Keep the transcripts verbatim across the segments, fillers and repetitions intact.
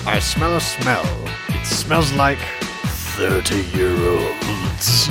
I smell a smell. It smells like thirty-year-olds.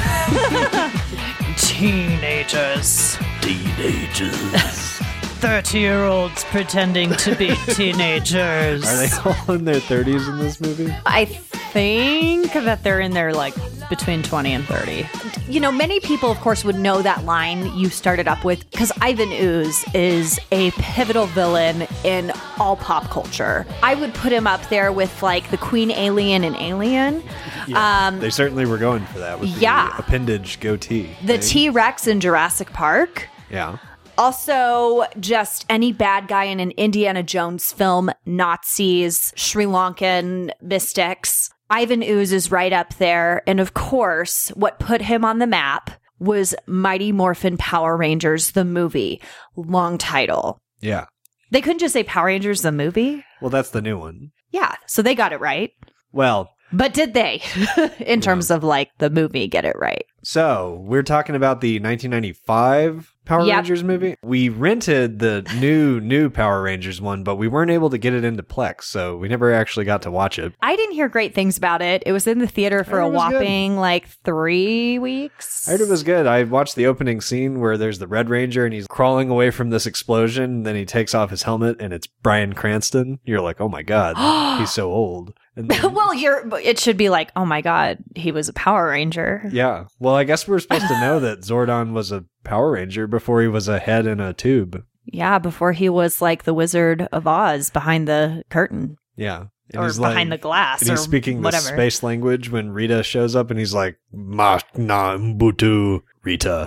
Teenagers. Teenagers. thirty-year-olds pretending to be teenagers. Are they all in their thirties in this movie? I think that they're in their, like, between twenty and thirty. You know, many people, of course, would know that line you started up with because Ivan Ooze is a pivotal villain in all pop culture. I would put him up there with, like, the Queen Alien and Alien. Yeah, Um, they certainly were going for that with yeah. the appendage goatee. The thing. T-Rex in Jurassic Park. Yeah. Also, just any bad guy in an Indiana Jones film, Nazis, Sri Lankan mystics. Ivan Ooze is right up there. And of course, what put him on the map was Mighty Morphin Power Rangers, the movie. Long title. Yeah. They couldn't just say Power Rangers, the movie? Well, that's the new one. Yeah, so they got it right. Well, But did they, in terms of, like, the movie, get it right? so we're talking about the nineteen ninety-five Power Yep. Rangers movie. We rented the new, new Power Rangers one, but we weren't able to get it into Plex, so we never actually got to watch it. I didn't hear great things about it. It was in the theater for I a heard it was good. whopping, like, three weeks. I heard it was good. I watched the opening scene where there's the Red Ranger and he's crawling away from this explosion. And then he takes off his helmet and it's Bryan Cranston. You're like, oh my God, he's so old. And then, Well, you're. It should be like, oh my God, he was a Power Ranger. yeah. Well, I guess we're supposed to know that Zordon was a Power Ranger before he was a head in a tube. Yeah, before he was like the Wizard of Oz behind the curtain Yeah. And or he's behind like- the glass, And he's or speaking the whatever. space language when Rita shows up and he's like, Ma na mbutu Rita.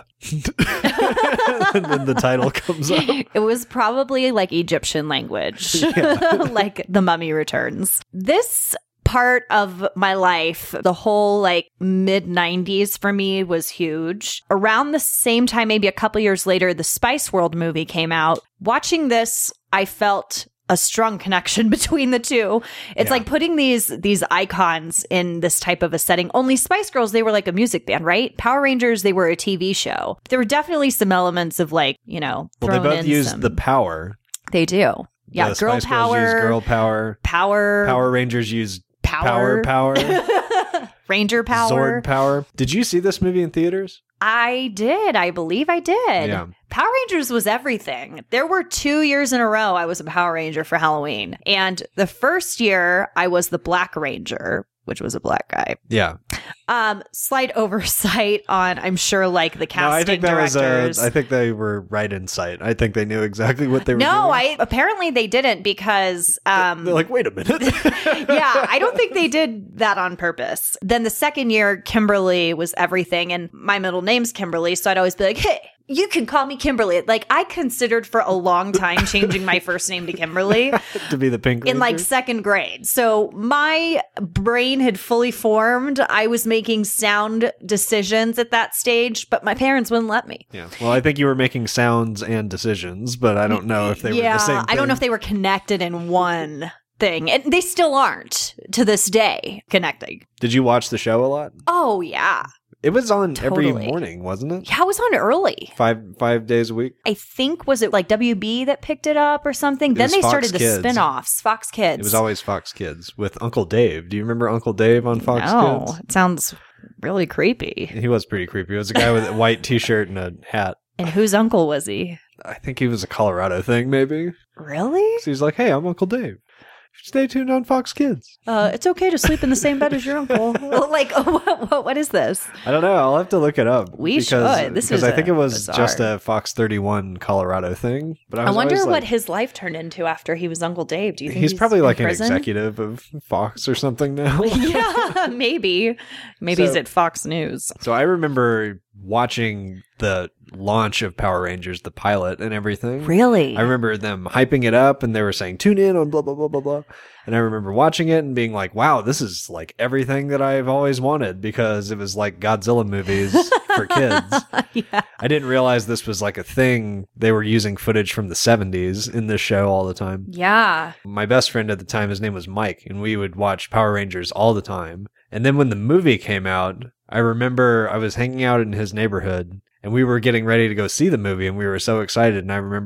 And then the title comes up. It was probably like Egyptian language, like The Mummy Returns. This part of my life, the whole like mid nineties for me was huge. Around the same time, maybe a couple years later, the Spice World movie came out. Watching this, I felt a strong connection between the two. It's Yeah. like putting these these icons in this type of a setting. Only Spice Girls, they were like a music band, right? Power Rangers, they were a T V show. There were definitely some elements of like, you know, Well, they thrown both in use some- the power. They do. Yeah, The girl Spice power, Girls use girl power. power, Power Rangers use power, power power. Ranger power. Zord power. Did you see this movie in theaters? I did. I believe I did. Yeah. Power Rangers was everything. There were two years in a row I was a Power Ranger for Halloween. And the first year I was the Black Ranger, which was a black guy. Yeah. Um, slight oversight on, I'm sure, like the No, casting I think that directors. was. Uh, I think they were right in sight. I think they knew exactly what they were doing. no, I apparently they didn't because um They're like, wait a minute. yeah, I don't think they did that on purpose. Then the second year, Kimberly was everything. And my middle name's Kimberly. So I'd always be like, hey, you can call me Kimberly. Like, I considered for a long time changing my first name to Kimberly to be the Pink Ranger. in like second grade. So my brain had fully formed. I was making sound decisions at that stage, but my parents wouldn't let me. Yeah. Well, I think you were making sounds and decisions, but I don't know if they yeah, were the same thing. I don't know if they were connected in one thing. And they still aren't to this day connecting. Did you watch the show a lot? Oh, yeah. It was on every Totally. morning, wasn't it? Yeah, I was on early. Five five days a week. I think, was it like W B that picked it up or something? then was they Fox started the Kids. spin-offs, Fox Kids. It was always Fox Kids with Uncle Dave. Do you remember Uncle Dave on Fox no, Kids? it sounds really creepy. He was pretty creepy. It was a guy with a white t-shirt and a hat. And whose uncle was he? I think he was a Colorado thing, maybe. Really? So he's like, hey, I'm Uncle Dave. Stay tuned on Fox Kids. Uh, it's okay to sleep in the same bed as your uncle. like, what, what, what is this? I don't know. I'll have to look it up. We because, should. This because is I think a it was bizarre- just a Fox thirty-one Colorado thing. But I, I was wonder always what like, his life turned into after he was Uncle Dave. Do you think he's, he's, probably in like an prison? executive of Fox or something now. yeah, maybe. Maybe he's So- at Fox News. So I remember watching the launch of Power Rangers, the pilot and everything. Really? I remember them hyping it up and they were saying, tune in on blah, blah, blah, blah, blah. And I remember watching it and being like, wow, this is like everything that I've always wanted because it was like Godzilla movies for kids. yeah. I didn't realize this was like a thing. They were using footage from the seventies in this show all the time. Yeah. My best friend at the time, his name was Mike, and we would watch Power Rangers all the time. And then when the movie came out, I remember I was hanging out in his neighborhood and we were getting ready to go see the movie and we were so excited. And I remember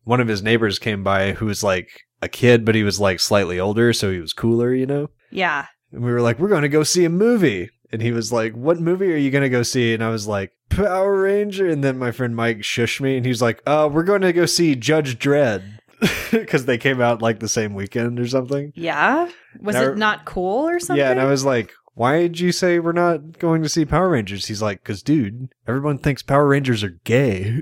one of his neighbors came by who was like a kid, but he was like slightly older, so he was cooler, you know? Yeah. And we were like, we're going to go see a movie. And he was like, what movie are you going to go see? And I was like, Power Ranger. And then my friend Mike shushed me and he was like, uh, we're going to go see Judge Dredd. Because they came out like the same weekend or something. Yeah? Was And I- it not cool or something? Yeah, and I was like, why did you say we're not going to see Power Rangers? He's like, because, dude, everyone thinks Power Rangers are gay.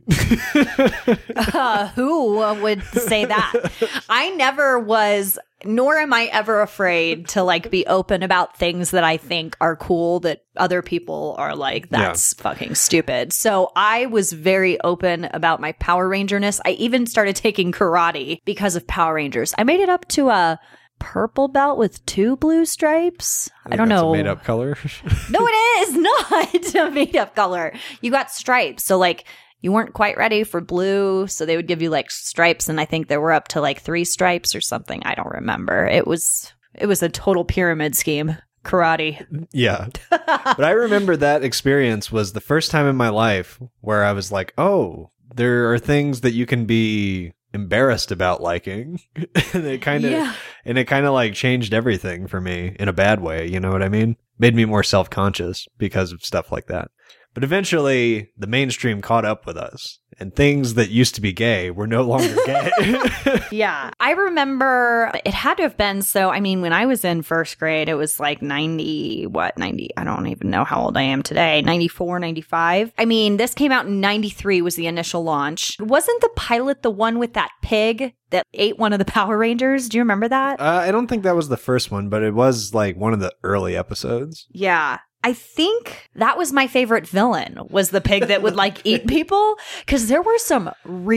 Uh, who would say that? I never was, nor am I ever afraid to like be open about things that I think are cool that other people are like, that's yeah. fucking stupid. So I was very open about my Power Ranger-ness. I even started taking karate because of Power Rangers. I made it up to a purple belt with two blue stripes. I, I don't that's know. A made up color? No, it is not a made up color. You got stripes. So like you weren't quite ready for blue. So they would give you like stripes. And I think there were up to like three stripes or something. I don't remember. It was, it was a total pyramid scheme. Karate. Yeah. But I remember that experience was the first time in my life where I was like, oh, there are things that you can be embarrassed about liking. and it kind of yeah. and it kind of like changed everything for me in a bad way, you know what I mean? Made me more self-conscious because of stuff like that. But eventually the mainstream caught up with us and things that used to be gay were no longer gay. Yeah. I remember it had to have been, so I mean, when I was in first grade, it was like ninety, what, ninety, I don't even know how old I am today, ninety-four, ninety-five. I mean, this came out in ninety-three was the initial launch. Wasn't the pilot the one with that pig that ate one of the Power Rangers? Do you remember that? Uh, I don't think that was the first one, but it was like one of the early episodes. Yeah. I think that was my favorite villain, was the pig that would like eat people. Because there were some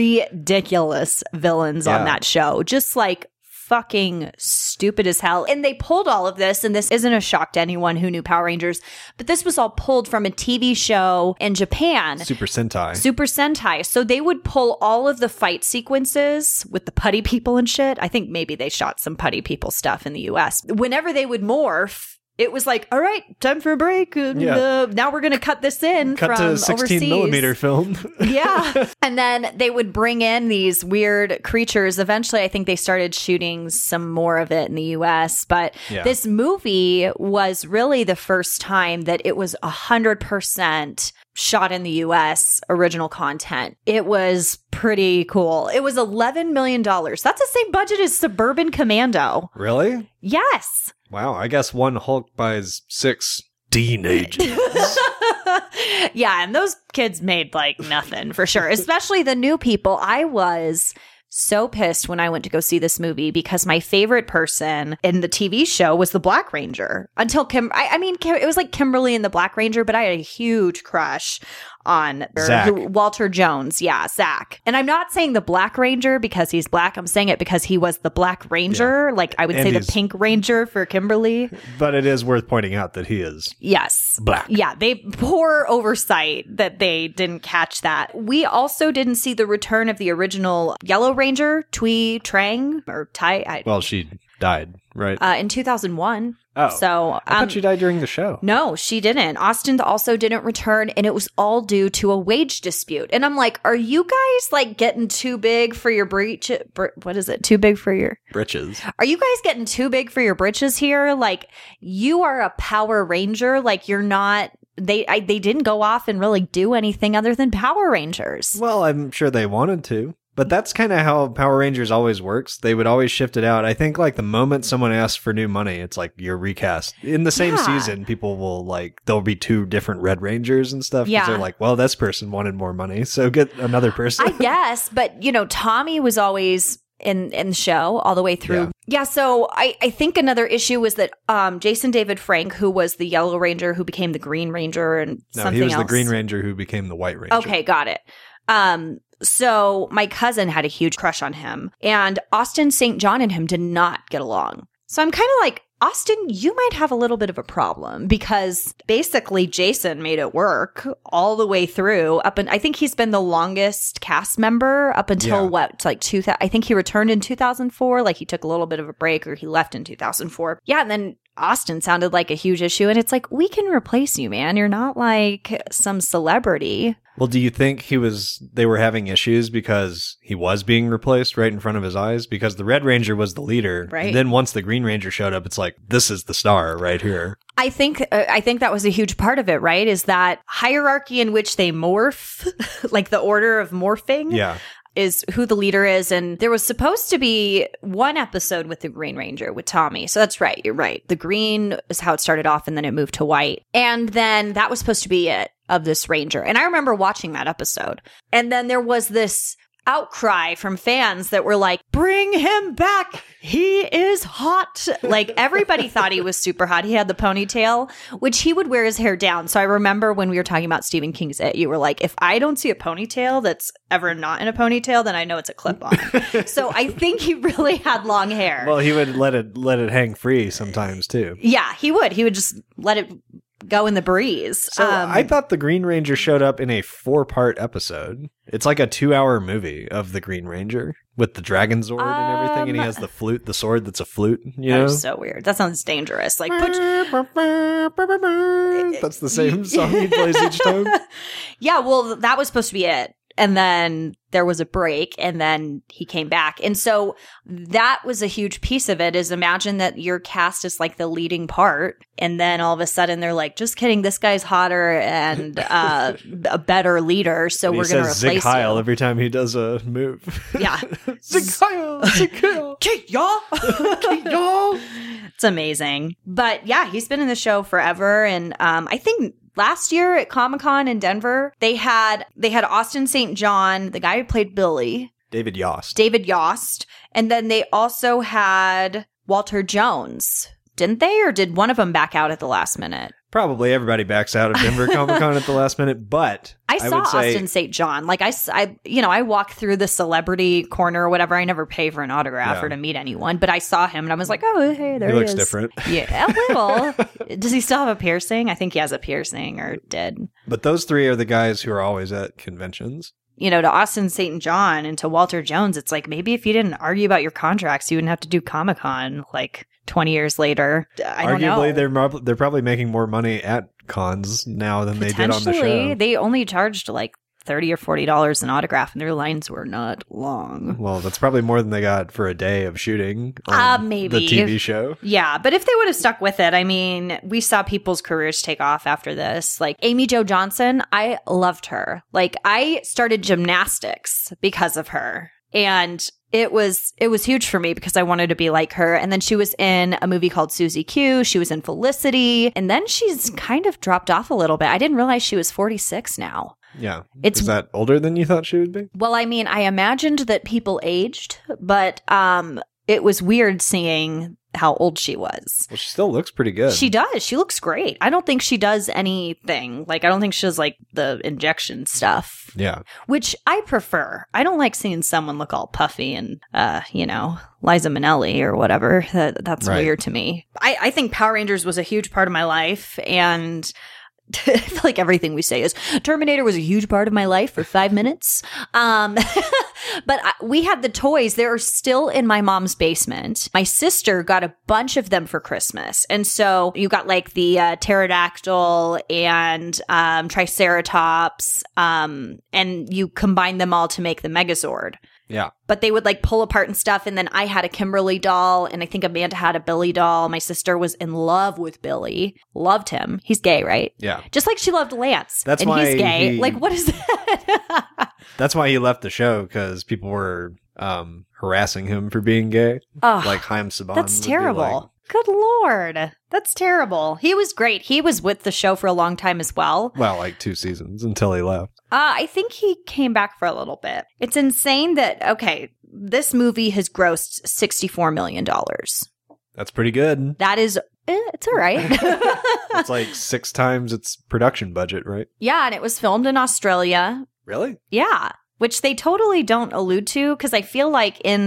ridiculous villains yeah. on that show. Just like fucking stupid as hell. And they pulled all of this, and this isn't a shock to anyone who knew Power Rangers, but this was all pulled from a T V show in Japan. Super Sentai. Super Sentai. So they would pull all of the fight sequences with the putty people and shit. I think maybe they shot some putty people stuff in the U S. Whenever they would morph, it was like, all right, time for a break. And, yeah. uh, now we're going to cut this in cut from to sixteen overseas. Millimeter film. Yeah. And then they would bring in these weird creatures. Eventually, I think they started shooting some more of it in the U S. But yeah. this movie was really the first time that it was one hundred percent shot in the U S, original content. It was pretty cool. It was eleven million dollars. That's the same budget as Suburban Commando. Really? Yes. Wow, I guess one Hulk buys six teenagers. Yeah, and those kids made like nothing for sure, especially the new people. I was so pissed when I went to go see this movie because my favorite person in the T V show was the Black Ranger. Until Kim, I, I mean, Kim, it was like Kimberly and the Black Ranger, but I had a huge crush on Zach. Who, Walter Jones. Yeah, Zach. And I'm not saying the Black Ranger because he's black. I'm saying it because he was the Black Ranger. Yeah. Like I would and say the Pink Ranger for Kimberly. But it is worth pointing out that he is yes black. Yeah, they poor oversight that they didn't catch that. We also didn't see the return of the original Yellow Ranger, Tui Trang or Tai. I, well, she died, right? Uh, in two thousand one. Oh, so um, I thought she died during the show. No, she didn't. Austin also didn't return, and it was all due to a wage dispute. And I'm like, are you guys like getting too big for your breach? Br- what is it? Too big for your britches? Are you guys getting too big for your britches here? Like, you are a Power Ranger. Like, you're not. They I, they didn't go off and really do anything other than Power Rangers. Well, I'm sure they wanted to. But that's kind of how Power Rangers always works. They would always shift it out. I think like the moment someone asks for new money, it's like you're recast. In the same yeah. season, people will like, there'll be two different Red Rangers and stuff. Yeah. They're like, well, this person wanted more money, so get another person. I guess. But, you know, Tommy was always in, in the show all the way through. Yeah. yeah so I, I think another issue was that um, Jason David Frank, who was the Yellow Ranger, who became the Green Ranger and no, something he was else. the Green Ranger who became the White Ranger. Okay, got it. Um, So my cousin had a huge crush on him, and Austin Saint John and him did not get along. So I'm kind of like, Austin, you might have a little bit of a problem because basically Jason made it work all the way through up. And I think he's been the longest cast member up until yeah. what, like two thousand. I think he returned in two thousand four. Like he took a little bit of a break, or he left in two thousand four. Yeah. And then Austin sounded like a huge issue. And it's like, we can replace you, man. You're not like some celebrity. Well, do you think he was, they were having issues because he was being replaced right in front of his eyes? Because the Red Ranger was the leader. Right. And then once the Green Ranger showed up, it's like, this is the star right here. I think uh, I think that was a huge part of it, right? Is that hierarchy in which they morph, like the order of morphing. Yeah. Is who the leader is. And there was supposed to be one episode with the Green Ranger with Tommy. So that's right. You're right. The green is how it started off, and then it moved to white. And then that was supposed to be it of this Ranger. And I remember watching that episode. And then there was this outcry from fans that were like, bring him back. He is hot. Like everybody thought he was super hot. He had the ponytail, which he would wear his hair down. So I remember when we were talking about Stephen King's It, you were like, if I don't see a ponytail that's ever not in a ponytail, then I know it's a clip-on. So I think he really had long hair. Well, he would let it let it hang free sometimes too. Yeah, he would. He would just let it go in the breeze. So um, I thought the Green Ranger showed up in a four-part episode. It's like a two-hour movie of the Green Ranger with the Dragon Zord and everything, and he Um, has the flute, the sword that's a flute. You that know, is so weird. That sounds dangerous. Like, put that's the same song he plays each time. yeah, well, that was supposed to be it. And then there was a break, and then he came back. And so that was a huge piece of it, is imagine that your cast is like the leading part. And then all of a sudden they're like, just kidding, this guy's hotter and uh, a better leader. So And we're he going to says Zig replace Heil you. every time he does a move. Yeah. Zig Heil, Zig Heil. Kate, y'all. Kate, y'all. It's amazing. But yeah, he's been in the show forever. And um, I think last year at Comic-Con in Denver, they had they had Austin Saint John, the guy who played Billy, David Yost. David Yost, and then they also had Walter Jones. Didn't they? Or did one of them back out at the last minute? Probably everybody backs out of Denver Comic Con at the last minute, but I I saw would say, Austin Saint John. Like I, s- I- you know, I walk through the celebrity corner or whatever. I never pay for an autograph Yeah. or to meet anyone, but I saw him and I was like, oh, hey, there he he, looks is. different. Yeah, a little. Does he still have a piercing? I think he has a piercing or did. But those three are the guys who are always at conventions. You know, to Austin Saint John and to Walter Jones, it's like maybe if you didn't argue about your contracts, you wouldn't have to do Comic Con like twenty years later. I don't know. Arguably, they're mob- they're probably making more money at cons now than they did on the Potentially, show. they only charged like thirty or forty dollars an autograph, and their lines were not long. Well, that's probably more than they got for a day of shooting on Uh, maybe. the T V show. Yeah, but if they would have stuck with it, I mean, we saw people's careers take off after this. Like Amy Jo Johnson, I loved her. Like I started gymnastics because of her. And it was it was huge for me because I wanted to be like her. And then she was in a movie called Susie Q. She was in Felicity. And then she's kind of dropped off a little bit. I didn't realize she was forty-six now. Yeah. It's- Is that older than you thought she would be? Well, I mean, I imagined that people aged, but um, it was weird seeing how old she was. Well, she still looks pretty good. She does. She looks great. I don't think she does anything. Like, I don't think she does, like, the injection stuff, Yeah. which I prefer. I don't like seeing someone look all puffy and, uh, you know, Liza Minnelli or whatever. That, that's Right. weird to me. I, I think Power Rangers was a huge part of my life, and I feel like everything we say is Terminator was a huge part of my life for five minutes. Um, but I, we had the toys. They're still in my mom's basement. My sister got a bunch of them for Christmas. And so you got like the uh, pterodactyl and um, triceratops, um, and you combine them all to make the Megazord. Yeah. But they would like pull apart and stuff. And then I had a Kimberly doll, and I think Amanda had a Billy doll. My sister was in love with Billy, loved him. He's gay, right? Yeah. Just like she loved Lance. That's and why he's gay. he- Like, what is that? That's why he left the show, because people were um, harassing him for being gay. Ugh, Like Chaim Saban. that's would be terrible. like- Good Lord. That's terrible. He was great. He was with the show for a long time as well. well, like two seasons until he left. Uh, I think he came back for a little bit. It's insane that, okay, this movie has grossed sixty-four million dollars. That's pretty good. That is, eh, it's all right. It's like six times its production budget, right? Yeah, and it was filmed in Australia. Really? Yeah, which they totally don't allude to, because I feel like in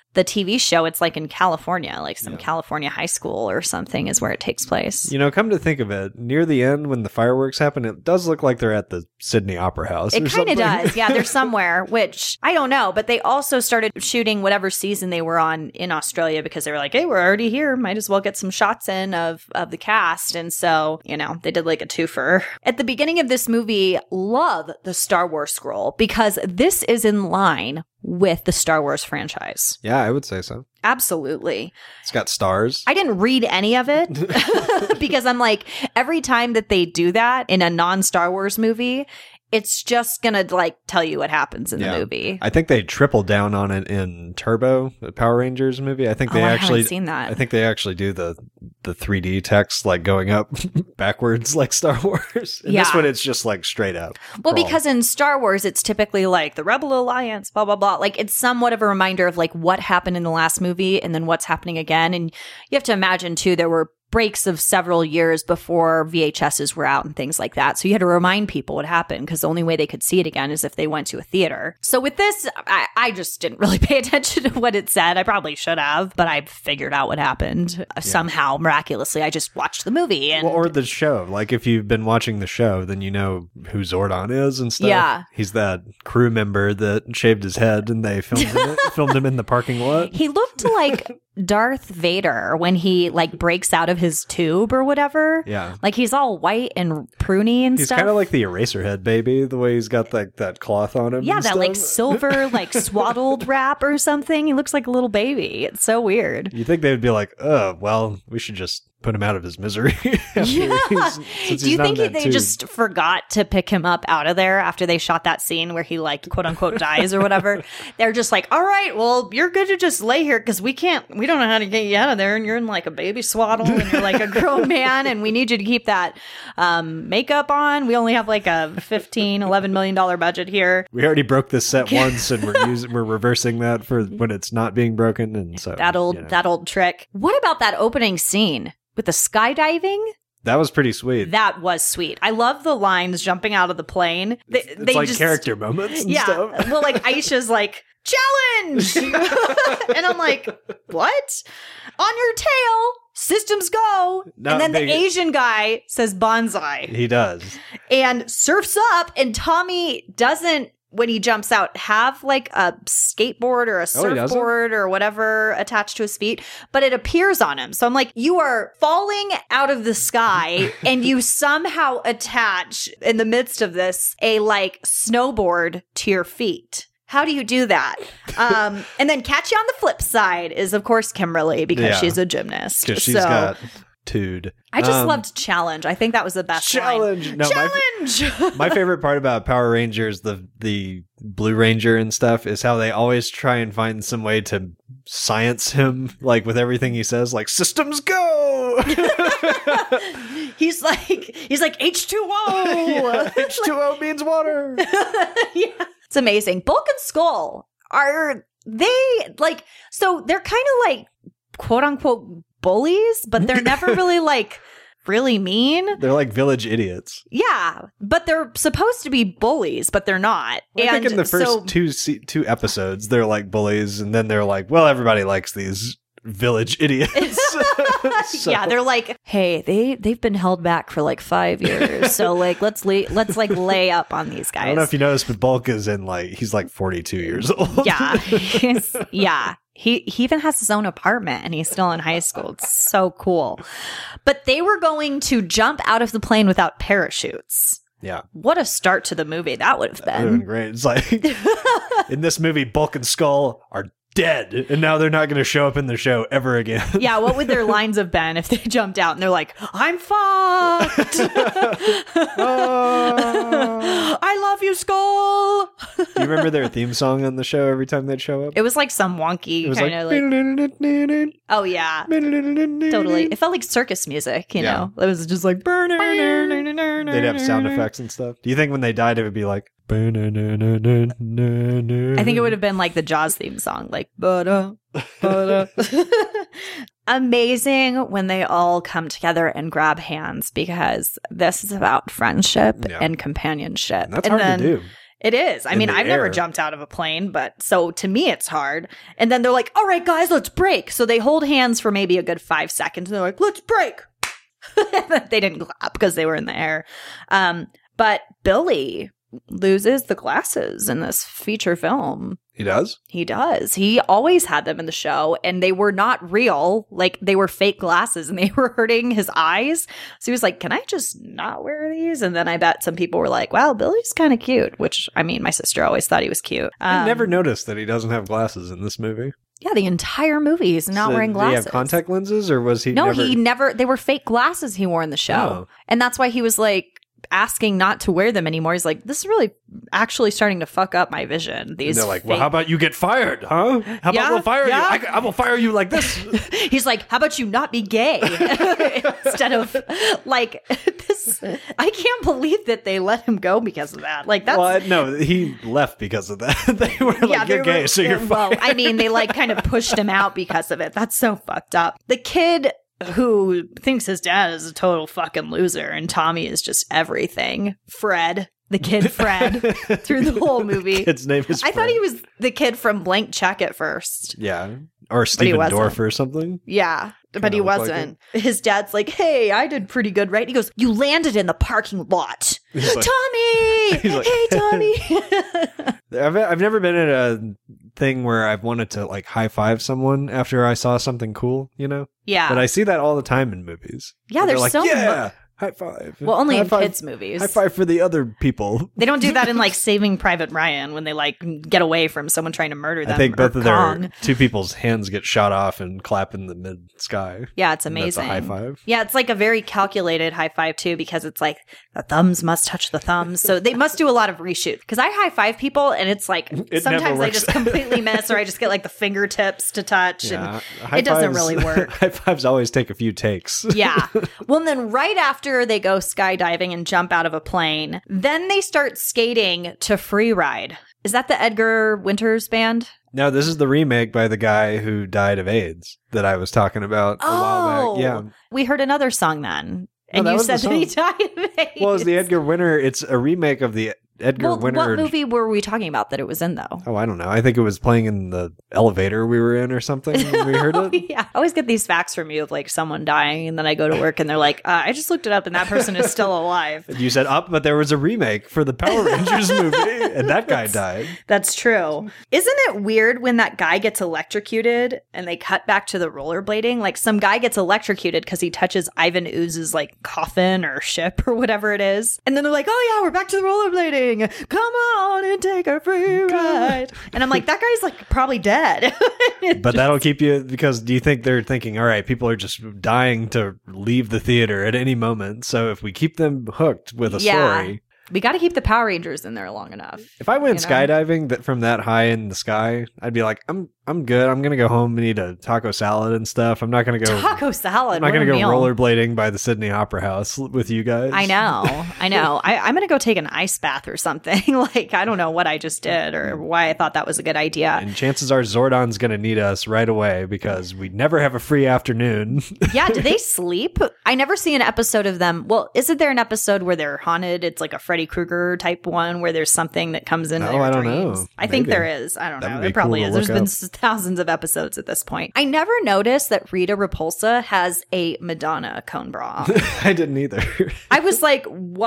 the T V show, it's like in California, like some Yeah. California high school or something is where it takes place. You know, come to think of it, near the end when the fireworks happen, it does look like they're at the Sydney Opera House. It or kind of something. does. Yeah, they're somewhere, which I don't know. But they also started shooting whatever season they were on in Australia because they were like, hey, we're already here. Might as well get some shots in of, of the cast. And so, you know, they did like a twofer. At the beginning of this movie, love the Star Wars scroll because this is in line with the Star Wars franchise. Yeah, I would say so. Absolutely. It's got stars. I didn't read any of it because I'm like, every time that they do that in a non-Star Wars movie, it's just going to like tell you what happens in Yeah. the movie. I think they tripled down on it in Turbo, the Power Rangers movie. I think they oh, I actually haven't seen that. I think they actually do the the three D text like going up backwards like Star Wars. And this Yeah. one it's just like straight up. Well, crawl. because in Star Wars, it's typically like the Rebel Alliance, blah, blah, blah. Like it's somewhat of a reminder of like what happened in the last movie and then what's happening again. And you have to imagine too, there were breaks of several years before V H S's were out and things like that. So you had to remind people what happened because the only way they could see it again is if they went to a theater. So with this, I, I just didn't really pay attention to what it said. I probably should have, but I figured out what happened uh, somehow miraculously. I just watched the movie and Well, or the show. Like if you've been watching the show, then you know who Zordon is and stuff. Yeah. He's that crew member that shaved his head and they filmed him, filmed him in the parking lot. he looked like Darth Vader when he like breaks out of his tube or whatever. Yeah. Like he's all white and pruny and He's stuff. kind of like the Eraserhead baby, the way he's got like that cloth on him. yeah, and that like stuff. silver like swaddled wrap or something. He looks like a little baby. It's so weird. You think they would be like, oh, well, we should just put him out of his misery. after Yeah. he's- since Do he's you not in think he, that they tube. just forgot to pick him up out of there after they shot that scene where he like quote unquote dies or whatever? They're just like, all right, well, you're good to just lay here because we can't, we don't know how to get you out of there. And you're in like a baby swaddle and you're like a grown man and we need you to keep that um, makeup on. We only have like a fifteen, eleven million dollar budget here. We already broke this set once, and we're using we're reversing that for when it's not being broken, and so That old, you know. that old trick. What about that opening scene with the skydiving? that was pretty sweet. That was sweet. I love the lines jumping out of the plane. They, it's they like just, character moments and yeah. stuff. Well, like Aisha's like, challenge! And I'm like, what? On your tail, systems go. No, and then they- the Asian guy says bonsai He does. and surfs up. And Tommy doesn't, when he jumps out, have like a skateboard or a Oh, he doesn't? surfboard or whatever attached to his feet, but it appears on him. So I'm like, you are falling out of the sky and you somehow attach in the midst of this a like snowboard to your feet. How do you do that? Um, and then catch you on the flip side is, of course, Kimberly because Yeah. she's a gymnast. Because she's so got tude. I just Um, loved challenge. I think that was the best line. challenge. No, my, Challenge. my favorite part about Power Rangers, the the Blue Ranger and stuff, is how they always try and find some way to science him, like with everything he says, like systems go. he's like he's like H two O. H two O means water. Yeah. It's amazing. Bulk and Skull are they like so they're kind of like quote unquote bullies, but they're never really like really mean. They're like village idiots. Yeah, but they're supposed to be bullies, but they're not. I and think in the first so, two se- two episodes, they're like bullies, and then they're like, well, everybody likes these village idiots. So- yeah, they're like, hey, they they've been held back for like five years, so like let's lay, let's like lay up on these guys. I don't know if you noticed, but Bulk is in like he's like forty-two years old. Yeah, He's- yeah. He he even has his own apartment and he's still in high school. It's so cool. But they were going to jump out of the plane without parachutes. Yeah. What a start to the movie that would have That would've been been. great. It's like in this movie, Bulk and Skull are dead, and now they're not going to show up in the show ever again. Yeah, what would their lines have been if they jumped out and they're like, I'm fucked. Oh. I love you, Skull. Do you remember their theme song on the show every time they'd show up? It was like some wonky It was kind of like, like, oh yeah, totally. It felt like circus music, you Yeah. know? It was just like, They'd have sound effects and stuff. Do you think when they died, it would be like? I I think it would have been like the Jaws theme song, like ba-da, ba-da. Amazing when they all come together and grab hands because this is about friendship Yeah. and companionship. And that's and hard then to do. It is. I In mean, the I've never air. jumped out of a plane, but so to me, it's hard. And then they're like, all right, guys, let's break. So they hold hands for maybe a good five seconds. And they're like, let's break. They didn't clap because they were in the air. Um, but Billy loses the glasses in this feature film. He does? He does. He always had them in the show, and they were not real. Like, they were fake glasses, and they were hurting his eyes. So he was like, can I just not wear these? And then I bet some people were like, wow, Billy's kind of cute, which, I mean, my sister always thought he was cute. I Um, never noticed that he doesn't have glasses in this movie. Yeah, the entire movie he's not So wearing glasses. Did he have contact lenses, or was he No, never... he never. They were fake glasses he wore in the show. Oh. And that's why he was like asking not to wear them anymore. He's like, this is really actually starting to fuck up my vision. And These they're like, fake- well, how about you get fired, huh? How Yeah, about we'll fire yeah. you? I, I will fire you like this. He's like, how about you not be gay? Instead of like this. I can't believe that they let him go because of that. Like, that's. Well, no, he left because of that. They were like, they you're gay, were- so you're well, fired. I mean, they like kind of pushed him out because of it. That's so fucked up. The kid who thinks his dad is a total fucking loser and Tommy is just everything. Fred, the kid Fred, through the whole movie. His name is I thought Fred. he was the kid from Blank Check at first. Yeah. Or Steven wasn't. Dorff or something. Yeah, but Kinda he looked like wasn't. His dad's like, hey, I did pretty good, right? He goes, you landed in the parking lot. He's like- Tommy! He's like- Hey, Tommy! I've, I've never been in a thing where I've wanted to like high five someone after I saw something cool, you know? yeah. But I see that all the time in movies. Yeah, Where they're there's like, so yeah, mu- high five. well, only High in five- kids' movies. High five for the other people. They don't do that in like Saving Private Ryan when they like get away from someone trying to murder them. I think both or of Kong. their two people's hands get shot off and clap in the mid sky. Yeah, it's And amazing. That's a high five. Yeah, it's like a very calculated high five too, because it's like the thumbs must touch the thumbs. So they must do a lot of reshoot. Because I high five people and it's like It sometimes never I works. just completely miss, or I just get like the fingertips to touch, Yeah, and high it doesn't fives- really work. High fives always take a few takes. Yeah. Well, and then right after they go skydiving and jump out of a plane, then they start skating to Free Ride. Is that the Edgar Winters band? No, this is the remake by the guy who died of AIDS that I was talking about a while back. Yeah. We heard another song then. No, And that you was the said that he died of AIDS. Well, it's the Edgar Winter. It's a remake of the Edgar Well, Winter. what movie were we talking about that it was in, though? Oh, I don't know. I think it was playing in the elevator we were in or something when we heard Oh, it. yeah. I always get these facts from you of like someone dying, and then I go to work and they're like, uh, I just looked it up and that person is still alive. You said up, but there was a remake for the Power Rangers movie, and that guy died. That's true. Isn't it weird when that guy gets electrocuted and they cut back to the rollerblading? Like some guy gets electrocuted because he touches Ivan Ooze's like coffin or ship or whatever it is. And then they're like, oh yeah, we're back to the rollerblading. Come on and take a free ride. And I'm like, that guy's like probably dead. But that'll keep you, because do you think they're thinking, all right, people are just dying to leave the theater at any moment. So if we keep them hooked with a Yeah. story. We got to keep the Power Rangers in there long enough. If I went You know? skydiving that from that high in the sky, I'd be like, I'm I'm good. I'm gonna go home and eat a taco salad and stuff. I'm not gonna go Taco salad. I'm not what gonna a go meal. rollerblading by the Sydney Opera House with you guys. I know. I know. I, I'm going to go take an ice bath or something. Like, I don't know what I just did or why I thought that was a good idea. And chances are Zordon's gonna need us right away because we never have a free afternoon. Yeah. Do they sleep? I never see an episode of them. Well, isn't there an episode where they're haunted? It's like a Freddy Krueger type one where there's something that comes into Oh, their I don't dreams. know. I think Maybe. there is. I don't That know. would There be probably cool to is. There's look been up. s- thousands of episodes at this point. I never noticed that Rita Repulsa has a Madonna cone bra on. I didn't either. I was like,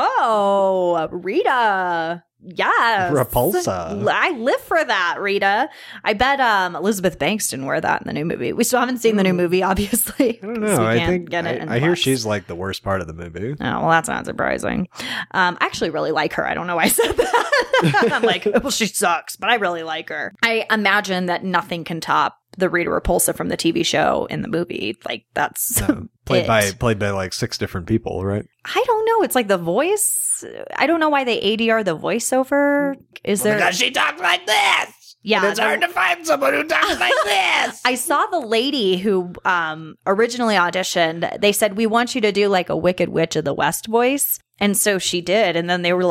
whoa, Rita. Yes. Repulsa. I live for that, Rita. I bet um, Elizabeth Banks didn't wear that in the new movie. We still haven't seen the new movie, obviously. I don't 'cause know. we I can't think get it in I, I hear Plex. she's like the worst part of the movie. Oh, well, that's not surprising. Um, I actually really like her. I don't know why I said that. I'm like, well, she sucks, but I really like her. I imagine that nothing can top the Rita Repulsa from the T V show in the movie. Like, that's Um, played it. by played by like six different people, right? I don't know. It's like the voice. I don't know why they A D R the voiceover. Is there? she talks like this. Yeah, And it's the- hard to find someone who talks like this. I saw the lady who um, originally auditioned. They said, we want you to do like a Wicked Witch of the West voice. And so she did. And then they were like,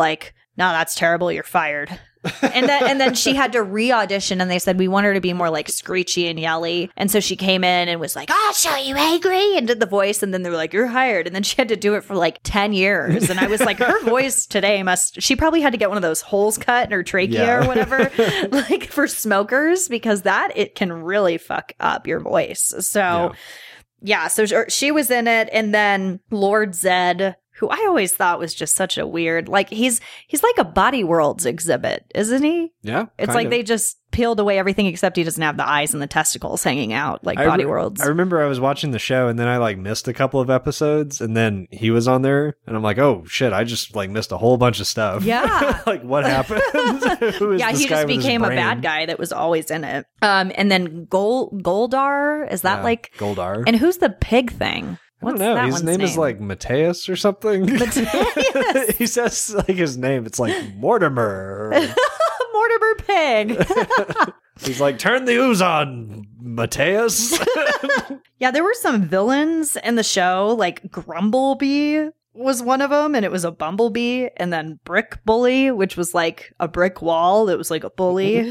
no, that's terrible. You're fired. and then and then she had to re-audition, and they said we want her to be more like screechy and yelly. And so she came in and was like, I'll show you angry, and did the voice. And then they were like, you're hired. And then she had to do it for like ten years. And I was like, her voice today must, she probably had to get one of those holes cut in her trachea yeah. or whatever, like for smokers, because that it can really fuck up your voice. So yeah, yeah so she was in it. And then Lord Zed, who I always thought was just such a weird, like he's he's like a Body Worlds exhibit, isn't he? Yeah. It's like of. they just peeled away everything except he doesn't have the eyes and the testicles hanging out like I Body re- Worlds. I remember I was watching the show and then I like missed a couple of episodes and then he was on there and I'm like, oh shit, I just like missed a whole bunch of stuff. Yeah. Like what happened? Who is yeah, this he guy just with his became a brain? bad guy that was always in it. Um, and then Gol- Goldar, is that Yeah, like Goldar? And who's the pig thing? I don't What's know. that His one's name, name is like Mateus or something. Mateus. He says like his name. It's like Mortimer. Mortimer Pig. He's like, turn the ooze on, Mateus. Yeah, there were some villains in the show, like Grumblebee was one of them, and it was a bumblebee, and then Brick Bully, which was like a brick wall that was like a bully.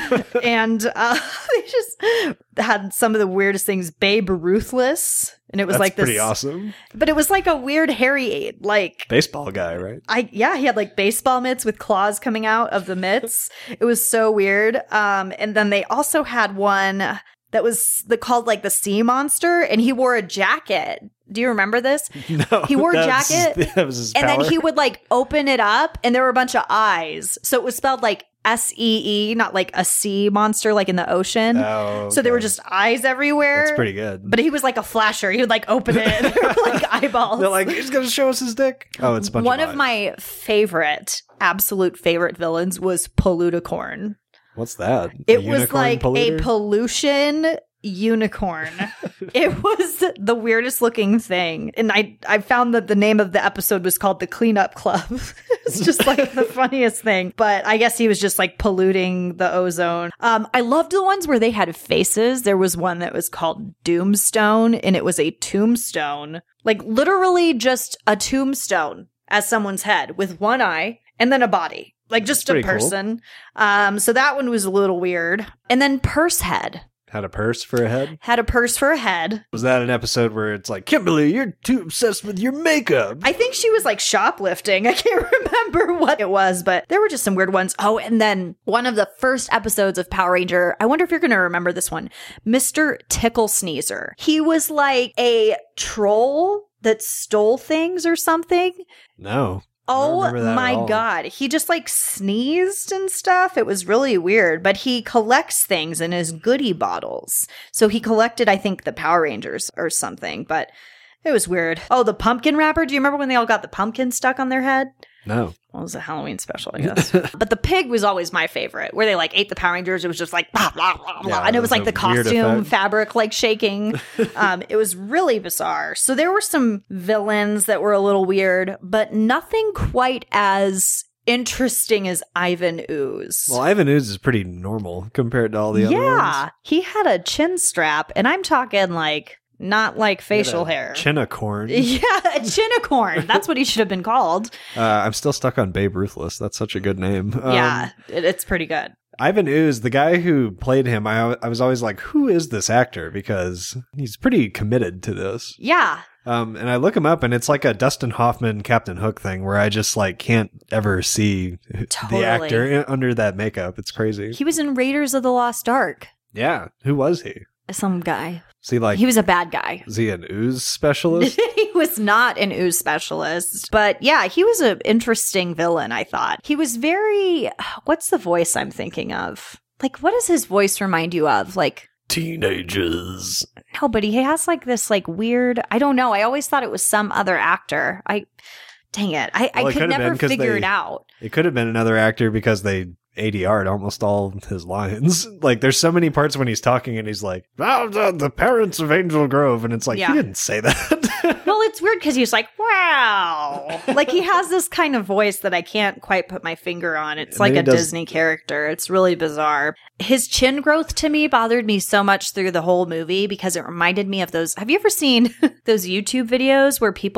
And uh, they just had some of the weirdest things. Babe Ruthless, and it was That's like this pretty awesome. But it was like a weird hairy, like Baseball guy, right? I yeah, he had like baseball mitts with claws coming out of the mitts. It was so weird. Um, and then they also had one that was the, called like the Sea Monster, and he wore a jacket. Do you remember this? No, he wore a that jacket, was his, that was his and power. then he would like open it up, and there were a bunch of eyes. So it was spelled like S E E, not like a sea monster, like in the ocean. Oh, okay. So there were just eyes everywhere. That's pretty good. But he was like a flasher. He would like open it, and there were like eyeballs. They're like, he's gonna show us his dick. Oh, it's a bunch One of of eyes. my favorite, absolute favorite villains was Polludicorn. What's that? A It was unicorn like polluter? a pollution unicorn. It was the weirdest looking thing. And I, I found that the name of the episode was called The Cleanup Club. It's just like the funniest thing. But I guess he was just like polluting the ozone. Um, I loved the ones where they had faces. There was one that was called Doomstone, and it was a tombstone. Like literally just a tombstone as someone's head with one eye and then a body. Like just That's a pretty cool. person. Um, so that one was a little weird. And then Pursehead Had a purse for a head. had a purse for a head. Was that an episode where it's like, Kimberly, you're too obsessed with your makeup? I think she was like shoplifting. I can't remember what it was, but there were just some weird ones. Oh, and then one of the first episodes of Power Ranger, I wonder if you're going to remember this one, Mister Tickle Sneezer. He was like a troll that stole things or something. No. Oh remember that at my all. God. He just like sneezed and stuff. It was really weird, but he collects things in his goodie bottles. So he collected, I think, the Power Rangers or something, but it was weird. Oh, the pumpkin wrapper. Do you remember when they all got the pumpkin stuck on their head? No. Well, it was a Halloween special, I guess. But the pig was always my favorite, where they like ate the Power Rangers. It was just like, blah, blah, blah, blah. Yeah, And it it was was like the a weird costume effect. fabric like shaking. um, it was really bizarre. So there were some villains that were a little weird, but nothing quite as interesting as Ivan Ooze. Well, Ivan Ooze is pretty normal compared to all the other ones. Yeah, he had a chin strap, and I'm talking like not like facial hair. Chinacorn. Yeah, a chinicorn. That's what he should have been called. Uh, I'm still stuck on Babe Ruthless. That's such a good name. Um, Yeah, it, it's pretty good. Ivan Ooze, the guy who played him, I, I was always like, who is this actor? Because he's pretty committed to this. Yeah. Um, and I look him up, and it's like a Dustin Hoffman Captain Hook thing where I just like can't ever see Totally. the actor in- under that makeup. It's crazy. He was in Raiders of the Lost Ark. Yeah, who was he? Some guy. Is he like? He was a bad guy. Is he an ooze specialist? He was not an ooze specialist. But yeah, he was an interesting villain, I thought. He was very. What's the voice I'm thinking of? Like, what does his voice remind you of? Like, Teenagers. no, but he has like this like weird. I don't know. I always thought it was some other actor. I. Dang it. I, Well, I it could could've never been 'cause figure they- it out. It could have been another actor because they A D R'd almost all his lines. Like, there's so many parts when he's talking and he's like, oh, the, the parents of Angel Grove. And it's like, Yeah. he didn't say that. Well, it's weird because he's like, wow. Like, he has this kind of voice that I can't quite put my finger on. It's And like then a he does- Disney character. It's really bizarre. His chin growth to me bothered me so much through the whole movie because it reminded me of those. Have you ever seen those YouTube videos where people like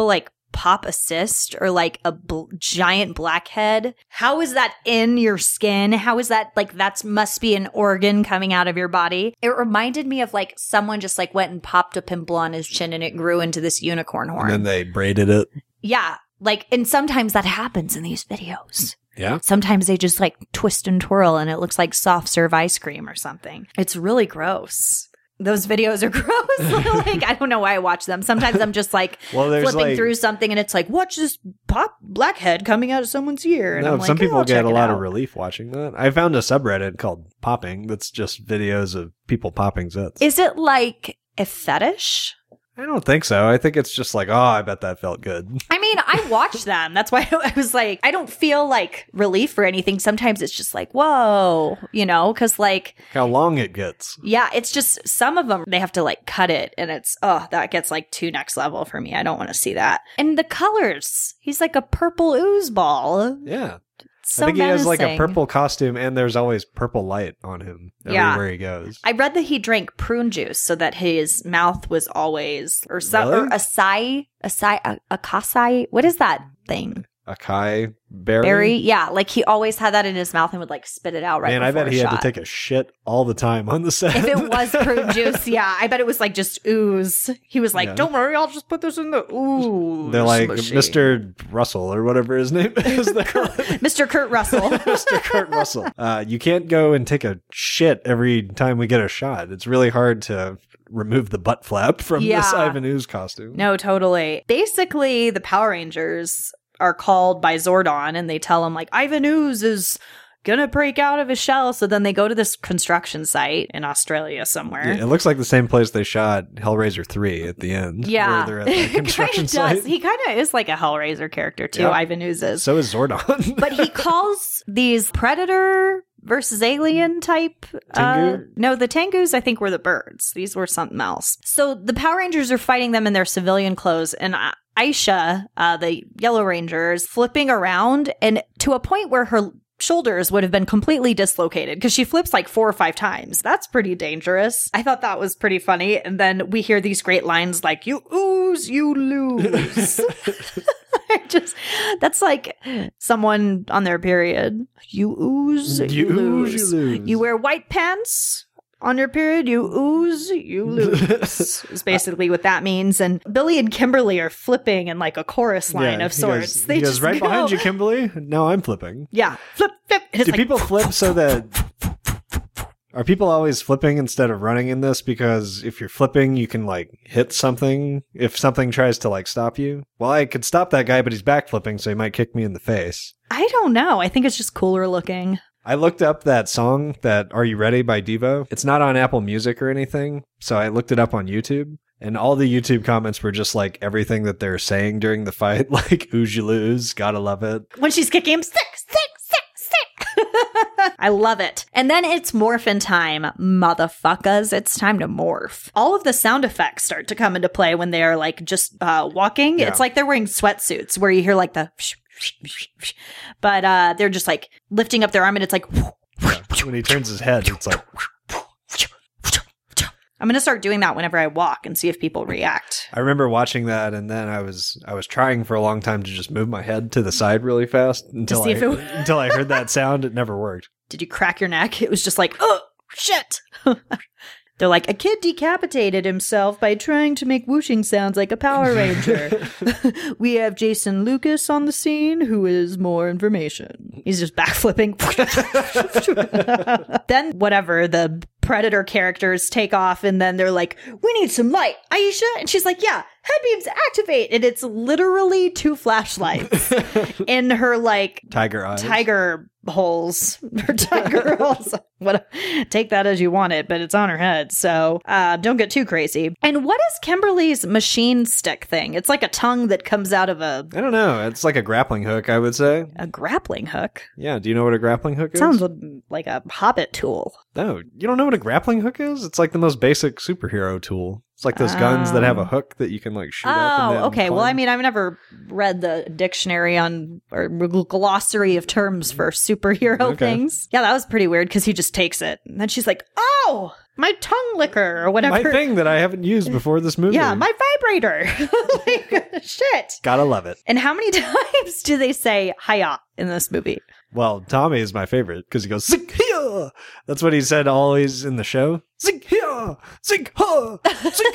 pop assist or like a bl- giant blackhead. How is that in your skin? How is that like that's must be an organ coming out of your body? It reminded me of like someone just like went and popped a pimple on his chin and it grew into this unicorn horn. And then they braided it. Yeah. Like, and sometimes that happens in these videos. Yeah. Sometimes they just like twist and twirl and it looks like soft serve ice cream or something. It's really gross. Those videos are gross. Like, I don't know why I watch them. Sometimes I'm just like well, flipping like, through something and it's like, watch this pop blackhead coming out of someone's ear. And no, I'm like, some people I'll get check a it lot out. of relief watching that. I found a subreddit called Popping that's just videos of people popping zits. Is it like a fetish? I don't think so. I think it's just like, oh, I bet that felt good. I mean, I watch them. That's why I was like, I don't feel like relief or anything. Sometimes it's just like, whoa, you know, because like, how long it gets. yeah, it's just some of them, they have to like cut it. And it's, oh, that gets like too next level for me. I don't want to see that. And the colors, he's like a purple ooze ball. Yeah. So I think he has like a menacing. purple costume and there's always purple light on him Yeah. everywhere he goes. I read that he drank prune juice so that his mouth was always, or some, Really? or acai, acai, a, acai, what is that thing? Acai berry. Berry? Yeah, like he always had that in his mouth and would like spit it out right Man, I before bet a he had shot. to take a shit all the time on the set. If it was prune juice, yeah, I bet it was like just ooze. He was like, Yeah. don't worry, I'll just put this in the ooze. They're like mushy." Mister Russell or whatever his name is. They call it. Mister Kurt Russell. Mister Kurt Russell. Uh, you can't go and take a shit every time we get a shot. It's really hard to remove the butt flap from Yeah. this Ivan Ooze costume. No, totally. Basically, the Power Rangers are called by Zordon and they tell him like Ivan Ooze is gonna break out of his shell. So then they go to this construction site in Australia somewhere. Yeah, it looks like the same place they shot Hellraiser three at the end. Yeah, where they're at the it kind construction of does. site. He kind of is like a Hellraiser character too. Yeah. Ivan Ooze is. So is Zordon. But he calls these predator versus alien type. Uh, Tengu? no, the Tengus, I think, were the birds. These were something else. So the Power Rangers are fighting them in their civilian clothes, and uh, Aisha, uh, the Yellow Ranger, is flipping around, and to a point where her shoulders would have been completely dislocated because she flips like four or five times. That's pretty dangerous. I thought that was pretty funny. And then we hear these great lines like, you ooze, you lose. I just, that's like someone on their period. You ooze, you, You ooze, lose. you lose. You wear white pants on your period, you ooze, you lose. Is basically what that means. And Billy and Kimberly are flipping in like a chorus line Yeah, of he sorts. goes- they he goes just right go. behind you, Kimberly. Now I'm flipping. Yeah, flip, flip. And it's Do like, people flip so that are people always flipping instead of running in this? Because if you're flipping, you can like hit something. If something tries to like stop you, well, I could stop that guy, but he's back flipping, so he might kick me in the face. I don't know. I think it's just cooler looking. I looked up that song, that Are You Ready by Devo. It's not on Apple Music or anything, so I looked it up on YouTube. And all the YouTube comments were just like everything that they're saying during the fight, like ooze you lose, gotta love it. When she's kicking him, stick, stick, stick, stick. I love it. And then it's morphin' time, motherfuckers. It's time to morph. All of the sound effects start to come into play when they are like just uh, walking. Yeah. It's like they're wearing sweatsuits where you hear like the but uh, they're just like lifting up their arm and it's like Yeah. When he turns his head, it's like I'm going to start doing that whenever I walk and see if people react. I remember watching that, and then I was I was trying for a long time to just move my head to the side really fast until see I if it- until I heard that sound. It never worked. Did you crack your neck? It was just like, oh, shit. They're like, a kid decapitated himself by trying to make whooshing sounds like a Power Ranger. We have Jason Lucas on the scene, who is more information. He's just backflipping. Then whatever, the Predator characters take off and then they're like, we need some light, Aisha. And she's like, yeah, head beams activate. And it's literally two flashlights in her like Tiger eyes. tiger holes or tiger holes. What? Take that as you want it, but it's on her head. So uh, don't get too crazy. And what is Kimberly's machine stick thing? It's like a tongue that comes out of a, I don't know. It's like a grappling hook, I would say. a grappling hook. Yeah. Do you know what a grappling hook is? Sounds like a hobbit tool. No, you don't know what a grappling hook is? It's like the most basic superhero tool. It's like those guns that have a hook that you can like shoot up. And Oh, then okay. Well, climb. I mean, I've never read the dictionary on or glossary of terms for superhero Okay. things. Yeah, that was pretty weird because he just takes it. And then she's like, oh, my tongue licker or whatever. My thing that I haven't used before this movie. Yeah, my vibrator. Like, shit. Gotta love it. And how many times do they say hiya in this movie? Well, Tommy is my favorite because he goes, zig here. That's what he said always in the show. Zig here, zig ha, zig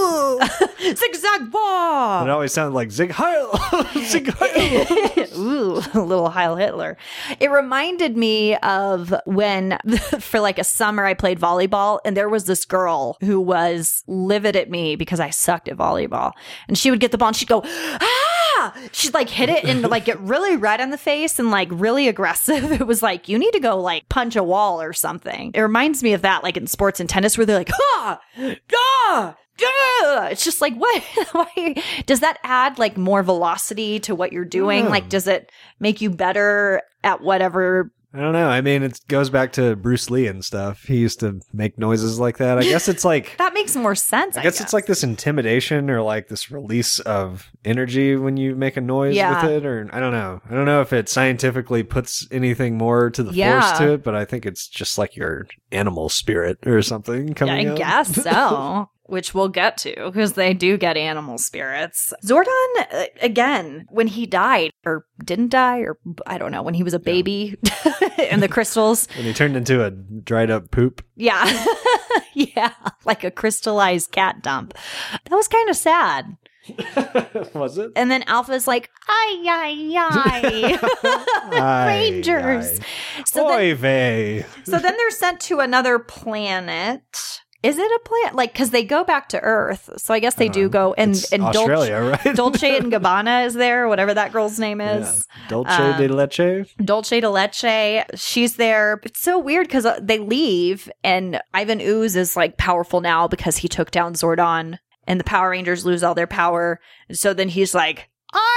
here. Zigzag ball. It always sounded like zig heil, zig heil. Ooh, a little Heil Hitler. It reminded me of when, for like a summer, I played volleyball, and there was this girl who was livid at me because I sucked at volleyball. And she would get the ball and she'd go, ah! She'd like hit it and like get really red on the face and like really aggressive. It was like, you need to go like punch a wall or something. It reminds me of that, like in sports and tennis where they're like, ah, ah. Yeah. It's just like, what? Why? Does that add like more velocity to what you're doing? Yeah. Like, does it make you better at whatever? I don't know. I mean, it goes back to Bruce Lee and stuff. He used to make noises like that. I guess it's like... That makes more sense, I I guess, guess it's like this intimidation or like this release of energy when you make a noise Yeah. with it. Or I don't know. I don't know if it scientifically puts anything more to the Yeah. force to it, but I think it's just like your animal spirit or something coming I out. guess so. Which we'll get to, because they do get animal spirits. Zordon, uh, again, when he died, or didn't die, or I don't know, when he was a baby and the crystals. When he turned into a dried up poop. Yeah. Yeah. Like a crystallized cat dump. That was kind of sad. Was it? And then Alpha's like, ay, ay, ay. Rangers. So Oy then, vey. so then they're sent to another planet. Is it a planet? Like, because they go back to Earth. So I guess they do go. And, It's and Australia, Dolce, right? Dolce and Gabbana is there, whatever that girl's name is. Yeah. Dolce Um, de leche. Dolce de Leche. She's there. It's so weird because they leave, and Ivan Ooze is like powerful now because he took down Zordon, and the Power Rangers lose all their power. And so then he's like,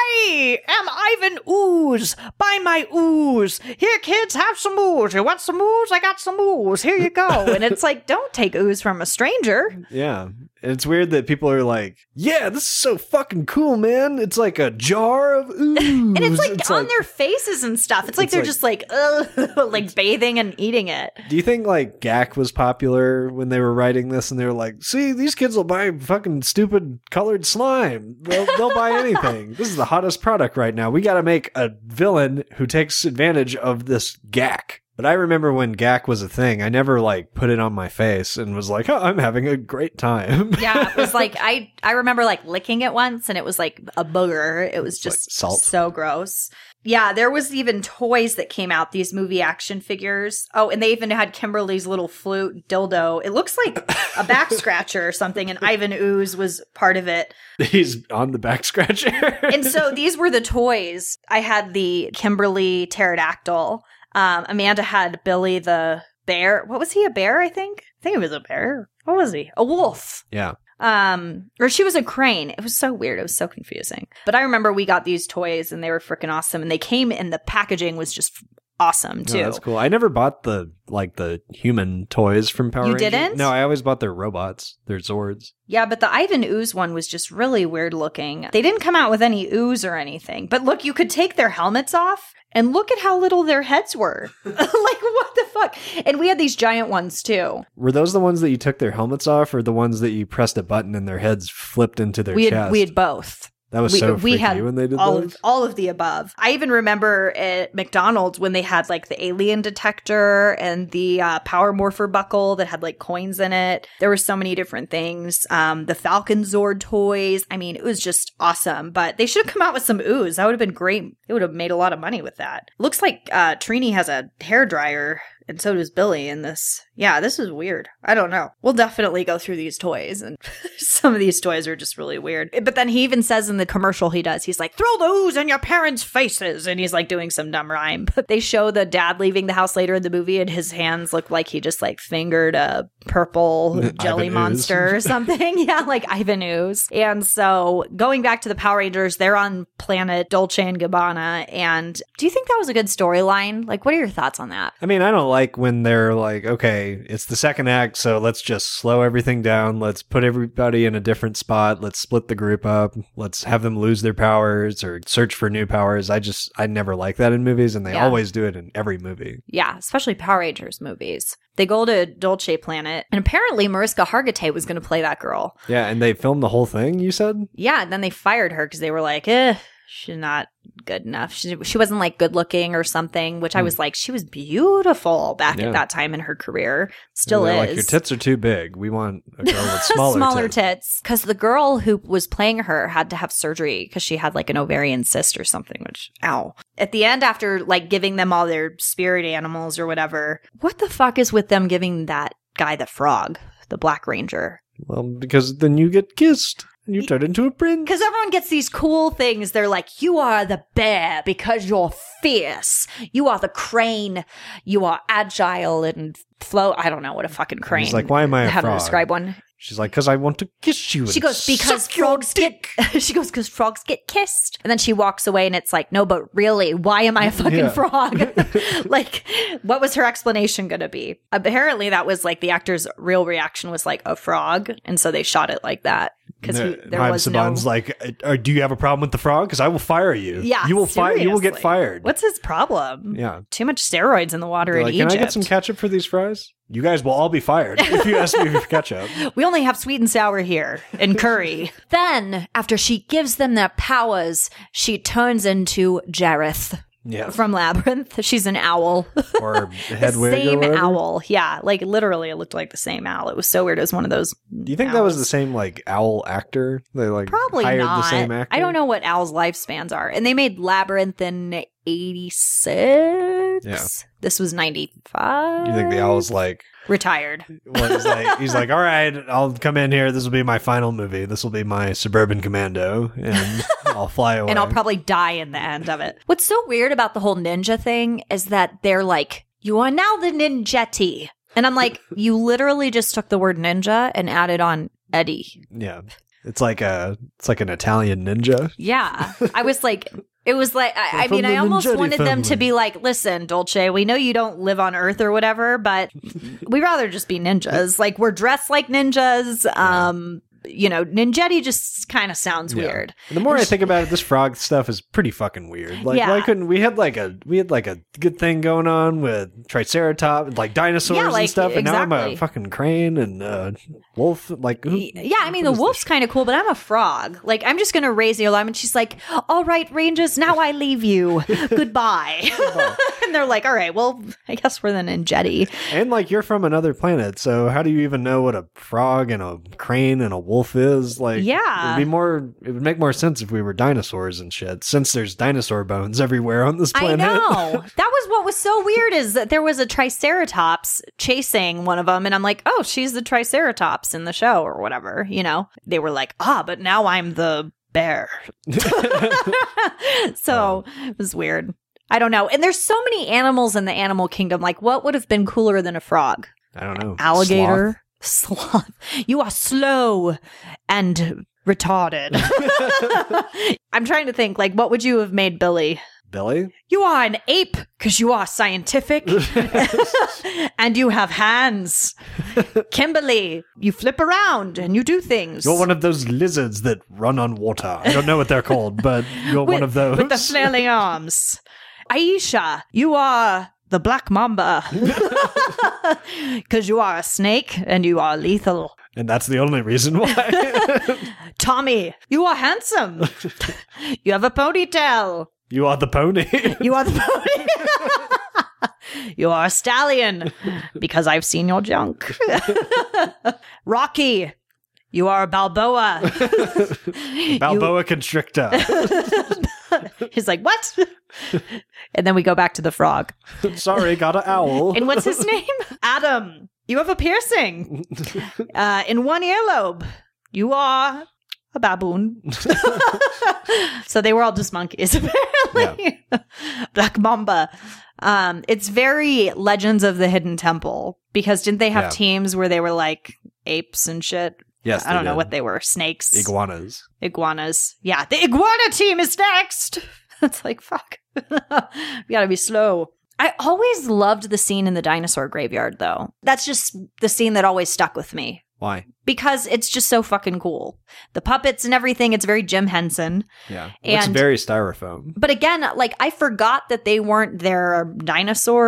I am Ivan Ooze. Buy my ooze. Here, kids, have some ooze. You want some ooze? I got some ooze. Here you go. And it's like, don't take ooze from a stranger. Yeah. And it's weird that people are like, yeah, this is so fucking cool, man. It's like a jar of ooze. And it's like on their faces and stuff. It's like It's they're like- just like, ugh, like bathing and eating it. Do you think like G A C was popular when they were writing this and they were like, see, these kids will buy fucking stupid colored slime. They'll, they'll buy anything. This is the hottest product right now. We got to make a villain who takes advantage of this G A C. But I remember when G A C was a thing, I never like put it on my face and was like, oh, I'm having a great time. Yeah, it was like I I remember like licking it once and it was like a booger. It was just like salt. so gross. Yeah, there was even toys that came out, these movie action figures. Oh, and they even had Kimberly's little flute dildo. It looks like a back scratcher or something, and Ivan Ooze was part of it. He's on the back scratcher. And so these were the toys. I had the Kimberly pterodactyl. Um, Amanda had Billy the bear. What was he, a bear, I think? I think he was a bear. What was he? A wolf. Yeah. Um, or she was a crane. It was so weird. It was so confusing. But I remember we got these toys and they were freaking awesome. And they came and the packaging was just awesome too. Oh, that's cool. I never bought the like the human toys from Power You Rangers. didn't? No, I always bought their robots, their Zords. Yeah, but the Ivan Ooze one was just really weird looking. They didn't come out with any ooze or anything. But look, you could take their helmets off and look at how little their heads were. Like, what the fuck? And we had these giant ones too. Were those the ones that you took their helmets off, or the ones that you pressed a button and their heads flipped into their We had chest? we had both. That was we, so we freaky had when they did all those. of all of the above. I even remember at McDonald's when they had like the alien detector and the uh, power morpher buckle that had like coins in it. There were so many different things. Um, the Falcon Zord toys. I mean, it was just awesome. But they should have come out with some ooze. That would have been great. It would have made a lot of money with that. Looks like uh, Trini has a hair dryer. And so does Billy in this. Yeah, this is weird. I don't know. We'll definitely go through these toys. And some of these toys are just really weird. But then he even says in the commercial he does, he's like, throw the ooze in your parents' faces. And he's like doing some dumb rhyme. But they show the dad leaving the house later in the movie and his hands look like he just like fingered a purple jelly Ivan monster Ooze. or something. Yeah, like Ivan Ooze. And so going back to the Power Rangers, they're on planet Dolce and Gabbana. And do you think that was a good storyline? Like, what are your thoughts on that? I mean, I don't like when they're like, okay, it's the second act, so let's just slow everything down. Let's put everybody in a different spot. Let's split the group up. Let's have them lose their powers or search for new powers. I just, I never like that in movies, and they Yeah. always do it in every movie. Yeah, especially Power Rangers movies. They go to Dolce Planet, and apparently Mariska Hargitay was going to play that girl. Yeah, and they filmed the whole thing, you said? Yeah, and then they fired her because they were like, eh, she's not good enough. She, she wasn't like good looking or something, which mm. I was like, she was beautiful back yeah. at that time in her career. Still is. Like, your tits are too big. We want a girl with smaller, smaller tits. Because the girl who was playing her had to have surgery because she had like an ovarian cyst or something, which, ow. At the end, after like giving them all their spirit animals or whatever, what the fuck is with them giving that guy the frog, the Black Ranger? Well, because then you get kissed. And you turn into a prince. Because everyone gets these cool things. They're like, you are the bear because you're fierce. You are the crane. You are agile and flow. I don't know what a fucking crane. He's like, why am I a How frog? to describe one. She's like, because I want to kiss you. She goes, because frogs get. She goes, because frogs get kissed. And then she walks away, and it's like, no, but really, why am I a fucking yeah. frog? Like, what was her explanation going to be? Apparently, that was like the actor's real reaction was like a frog, and so they shot it like that. Because no, there was Saban's no... like, uh, do you have a problem with the frog? Because I will fire you. Yeah, you will fire. You will get fired. What's his problem? Yeah, too much steroids in the water They're in like, Egypt. Can I get some ketchup for these fries? You guys will all be fired if you ask me for ketchup. We only have sweet and sour here and curry. Then, after she gives them their powers, she turns into Jareth. Yeah. From Labyrinth. She's an owl. Or Hedwig the same or whatever. Owl. Yeah. Like literally it looked like the same owl. It was so weird. It was one of those Do you think owls. That was the same like owl actor? They like Probably hired not. the same actor? I don't know what owls' lifespans are. And they made Labyrinth in eighty-six. Yeah. This was ninety-five. You think the owl's like retired? Well, he's like, he's like, all right, I'll come in here. This will be my final movie. This will be my Suburban Commando, and I'll fly away. And I'll probably die in the end of it. What's so weird about the whole ninja thing is that they're like, you are now the ninjetti. And I'm like, you literally just took the word ninja and added on Eddie. Yeah. It's like a, it's like an Italian ninja. Yeah. I was like, it was like, I, I mean, I almost Ninjetti wanted family. them to be like, listen, Dolce, we know you don't live on Earth or whatever, but we'd rather just be ninjas. Like, we're dressed like ninjas. Yeah. Um, you know, ninjetti just kind of sounds yeah. weird. And the more and I she, think about it, this frog stuff is pretty fucking weird. Like, yeah. why couldn't we had like a we had like a good thing going on with Triceratops, like dinosaurs yeah, like, and stuff, and exactly. now I'm a fucking crane and uh, wolf. Like, who, yeah, I mean, the wolf's kind of cool, but I'm a frog. Like, I'm just gonna raise the alarm. And she's like, "All right, Rangers, now I leave you. Goodbye." Goodbye. And they're like, "All right, well, I guess we're the ninjetti." And like, you're from another planet, so how do you even know what a frog and a crane and a wolf is? Like, yeah, it'd be more it would make more sense if we were dinosaurs and shit, since there's dinosaur bones everywhere on this planet. I know. That was what was so weird, is that there was a Triceratops chasing one of them, and I'm like, oh, she's the Triceratops in the show or whatever, you know. They were like, ah, but now I'm the bear. So oh. It was weird. I don't know. And there's so many animals in the animal kingdom. Like, what would have been cooler than a frog? I don't know. Alligator. Sloth. Sloth. You are slow and retarded. I'm trying to think, like, what would you have made Billy? Billy? You are an ape because you are scientific and you have hands. Kimberly, you flip around and you do things. You're one of those lizards that run on water. I don't know what they're called, but you're with, one of those. With the flailing arms. Aisha, you are the black mamba because you are a snake and you are lethal. And that's the only reason why. Tommy, you are handsome. You have a ponytail. You are the pony. You are the pony. You are a stallion because I've seen your junk. Rocky, you are a Balboa. Balboa you... Constrictor. He's like, what? And then we go back to the frog. Sorry, got an owl. And what's his name? Adam, you have a piercing uh, in one earlobe. You are a baboon. So they were all just monkeys, apparently. Yeah. Black Mamba. Um, it's very Legends of the Hidden Temple, because didn't they have yeah. teams where they were like apes and shit? Yes, I don't did. know what they were. Snakes. Iguanas. Iguanas. Yeah, the iguana team is next. It's like, fuck. We gotta be slow. I always loved the scene in the dinosaur graveyard, though. That's just the scene that always stuck with me. Why? Because it's just so fucking cool. The puppets and everything, it's very Jim Henson. Yeah. It's very styrofoam. But again, like, I forgot that they weren't their dinosaur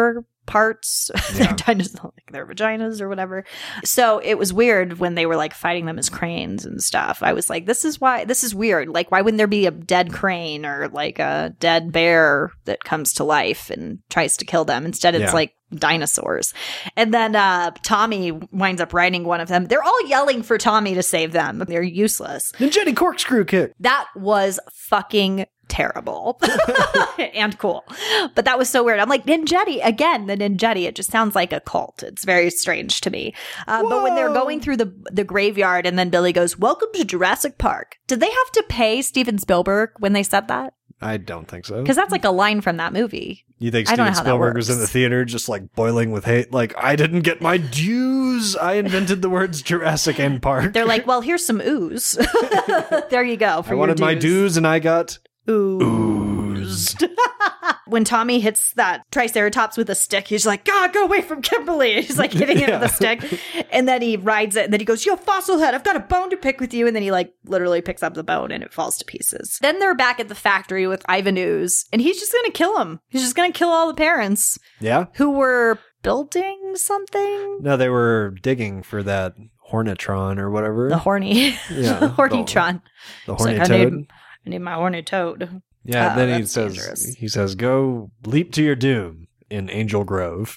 parts, Yeah. their, dinosaur, like their vaginas or whatever. So it was weird when they were like fighting them as cranes and stuff. I was like, this is why, this is weird. Like, why wouldn't there be a dead crane or like a dead bear that comes to life and tries to kill them? Instead, it's Yeah. like dinosaurs. And then uh, Tommy winds up riding one of them. They're all yelling for Tommy to save them. They're useless. Ninjetti corkscrew kick. That was fucking terrible and cool. But that was so weird. I'm like, Ninjetti, again, the Ninjetti. It just sounds like a cult. It's very strange to me. Uh, but when they're Whoa. going through the, the graveyard and then Billy goes, welcome to Jurassic Park. Did they have to pay Steven Spielberg when they said that? I don't think so. Because that's like a line from that movie. You think I don't Steven know how that Spielberg was in works. the theater just like boiling with hate? Like, I didn't get my dues. I invented the words Jurassic and Park. They're like, well, here's some ooze. There you go. For I your wanted my dues and I got oozed. When Tommy hits that Triceratops with a stick, he's like, God, go away from Kimberly. He's like hitting it Yeah. with a stick. And then he rides it. And then he goes, yo, fossil head, I've got a bone to pick with you. And then he like literally picks up the bone and it falls to pieces. Then they're back at the factory with Ivan Ooze. And he's just going to kill him. He's just going to kill all the parents Yeah? who were building something. No, they were digging for that Hornetron or whatever. The horny. Yeah. the Hornytron. The It's horny like, I toad. need, I need my horny toad. Yeah, Oh, then he that's says dangerous. he says, "Go leap to your doom in Angel Grove."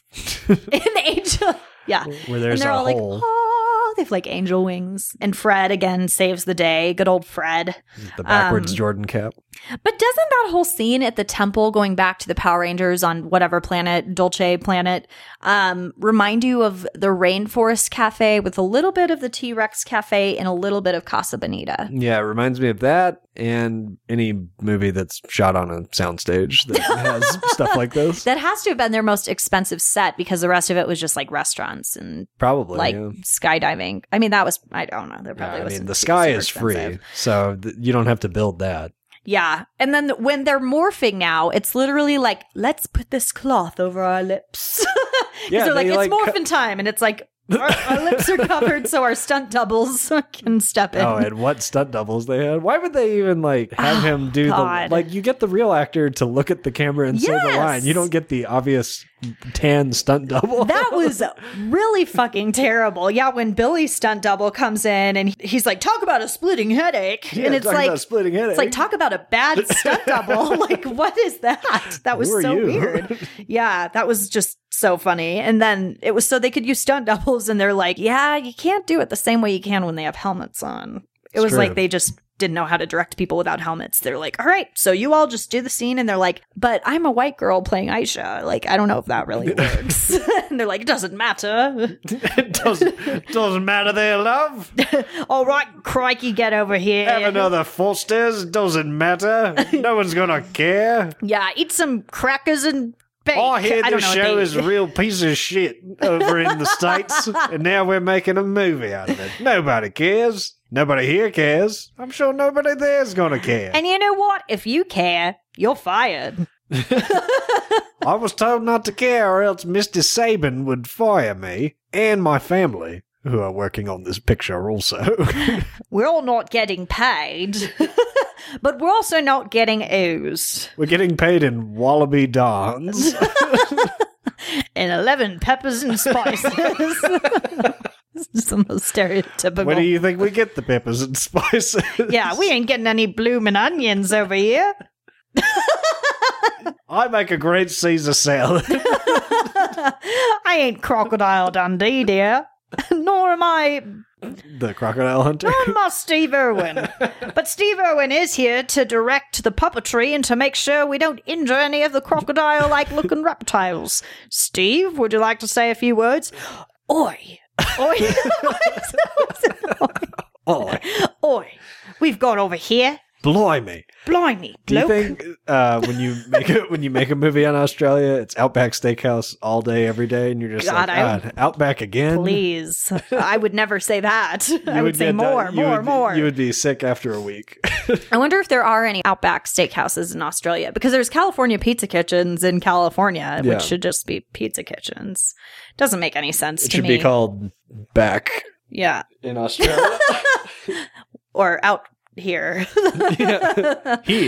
An angel. Yeah. Where there's and they're a all hole. like, oh, they have like angel wings. And Fred again saves the day. Good old Fred. The backwards um, Jordan cap. But doesn't that whole scene at the temple going back to the Power Rangers on whatever planet, Dolce planet, um, remind you of the Rainforest Cafe with a little bit of the T-Rex Cafe and a little bit of Casa Bonita? Yeah, it reminds me of that and any movie that's shot on a soundstage that has stuff like this. That has to have been their most expensive set because the rest of it was just like restaurants and Probably, like yeah. skydiving. I mean, that was, I don't know. There probably Yeah, I was mean, some the super sky is free, expensive. so th- you don't have to build that. Yeah. And then when they're morphing now, it's literally like, let's put this cloth over our lips. Because Yeah, they're like, they, it's like, morphin' time. And it's like, our, our lips are covered so our stunt doubles can step in. Oh, and what stunt doubles they had. Why would they even like have him do God. the like you get the real actor to look at the camera and say the Yes. line. You don't get the obvious tan stunt double. That was really fucking terrible. Yeah, when Billy's stunt double comes in and he's like, talk about a splitting headache. Yeah, and it's talking like, about splitting headache. it's like, talk about a bad stunt double. Like, what is that? That was Who are so you? weird. Yeah, that was just so funny. And then it was so they could use stunt doubles and they're like, yeah, you can't do it the same way you can when they have helmets on. It It's was true. like they just didn't know how to direct people without helmets. They're like, all right, so you all just do the scene. And they're like, but I'm a white girl playing Aisha. Like, I don't know if that really works. And they're like, it doesn't matter. it doesn't doesn't matter there, love. All right, crikey, get over here. Have another Foster's. It doesn't matter. No one's gonna care. Yeah, eat some crackers and bake. I hear I don't this know what show they- is a real piece of shit over in the States, and now we're making a movie out of it. Nobody cares. Nobody here cares. I'm sure nobody there's gonna care. And you know what? If you care, you're fired. I was told not to care, or else Mister Saban would fire me and my family, who are working on this picture also. We're all not getting paid, but we're also not getting oozed. We're getting paid in wallaby dons. And eleven peppers and spices. It's just the most stereotypical. Where do you think we get the peppers and spices? Yeah, we ain't getting any bloomin' onions over here. I make a great Caesar salad. I ain't Crocodile Dundee, dear. Nor am I The crocodile hunter. Nor am I Steve Irwin. But Steve Irwin is here to direct the puppetry and to make sure we don't injure any of the crocodile-like looking reptiles. Steve, would you like to say a few words? Oi. Oi. Oh, Oi. We've got over here. blimey. Blimey. Do you bloke. think uh, when you make a when you make a movie on Australia, it's Outback Steakhouse all day, every day, and you're just God, like, I- God, Outback again? Please. I would never say that. You I would say get that- more, you more, would- more. You would be sick after a week. I wonder if there are any Outback steakhouses in Australia because there's California Pizza Kitchens in California, Yeah. which should just be pizza kitchens. Doesn't make any sense It to should me. be called Back yeah, in Australia. or out here. Yeah. Here.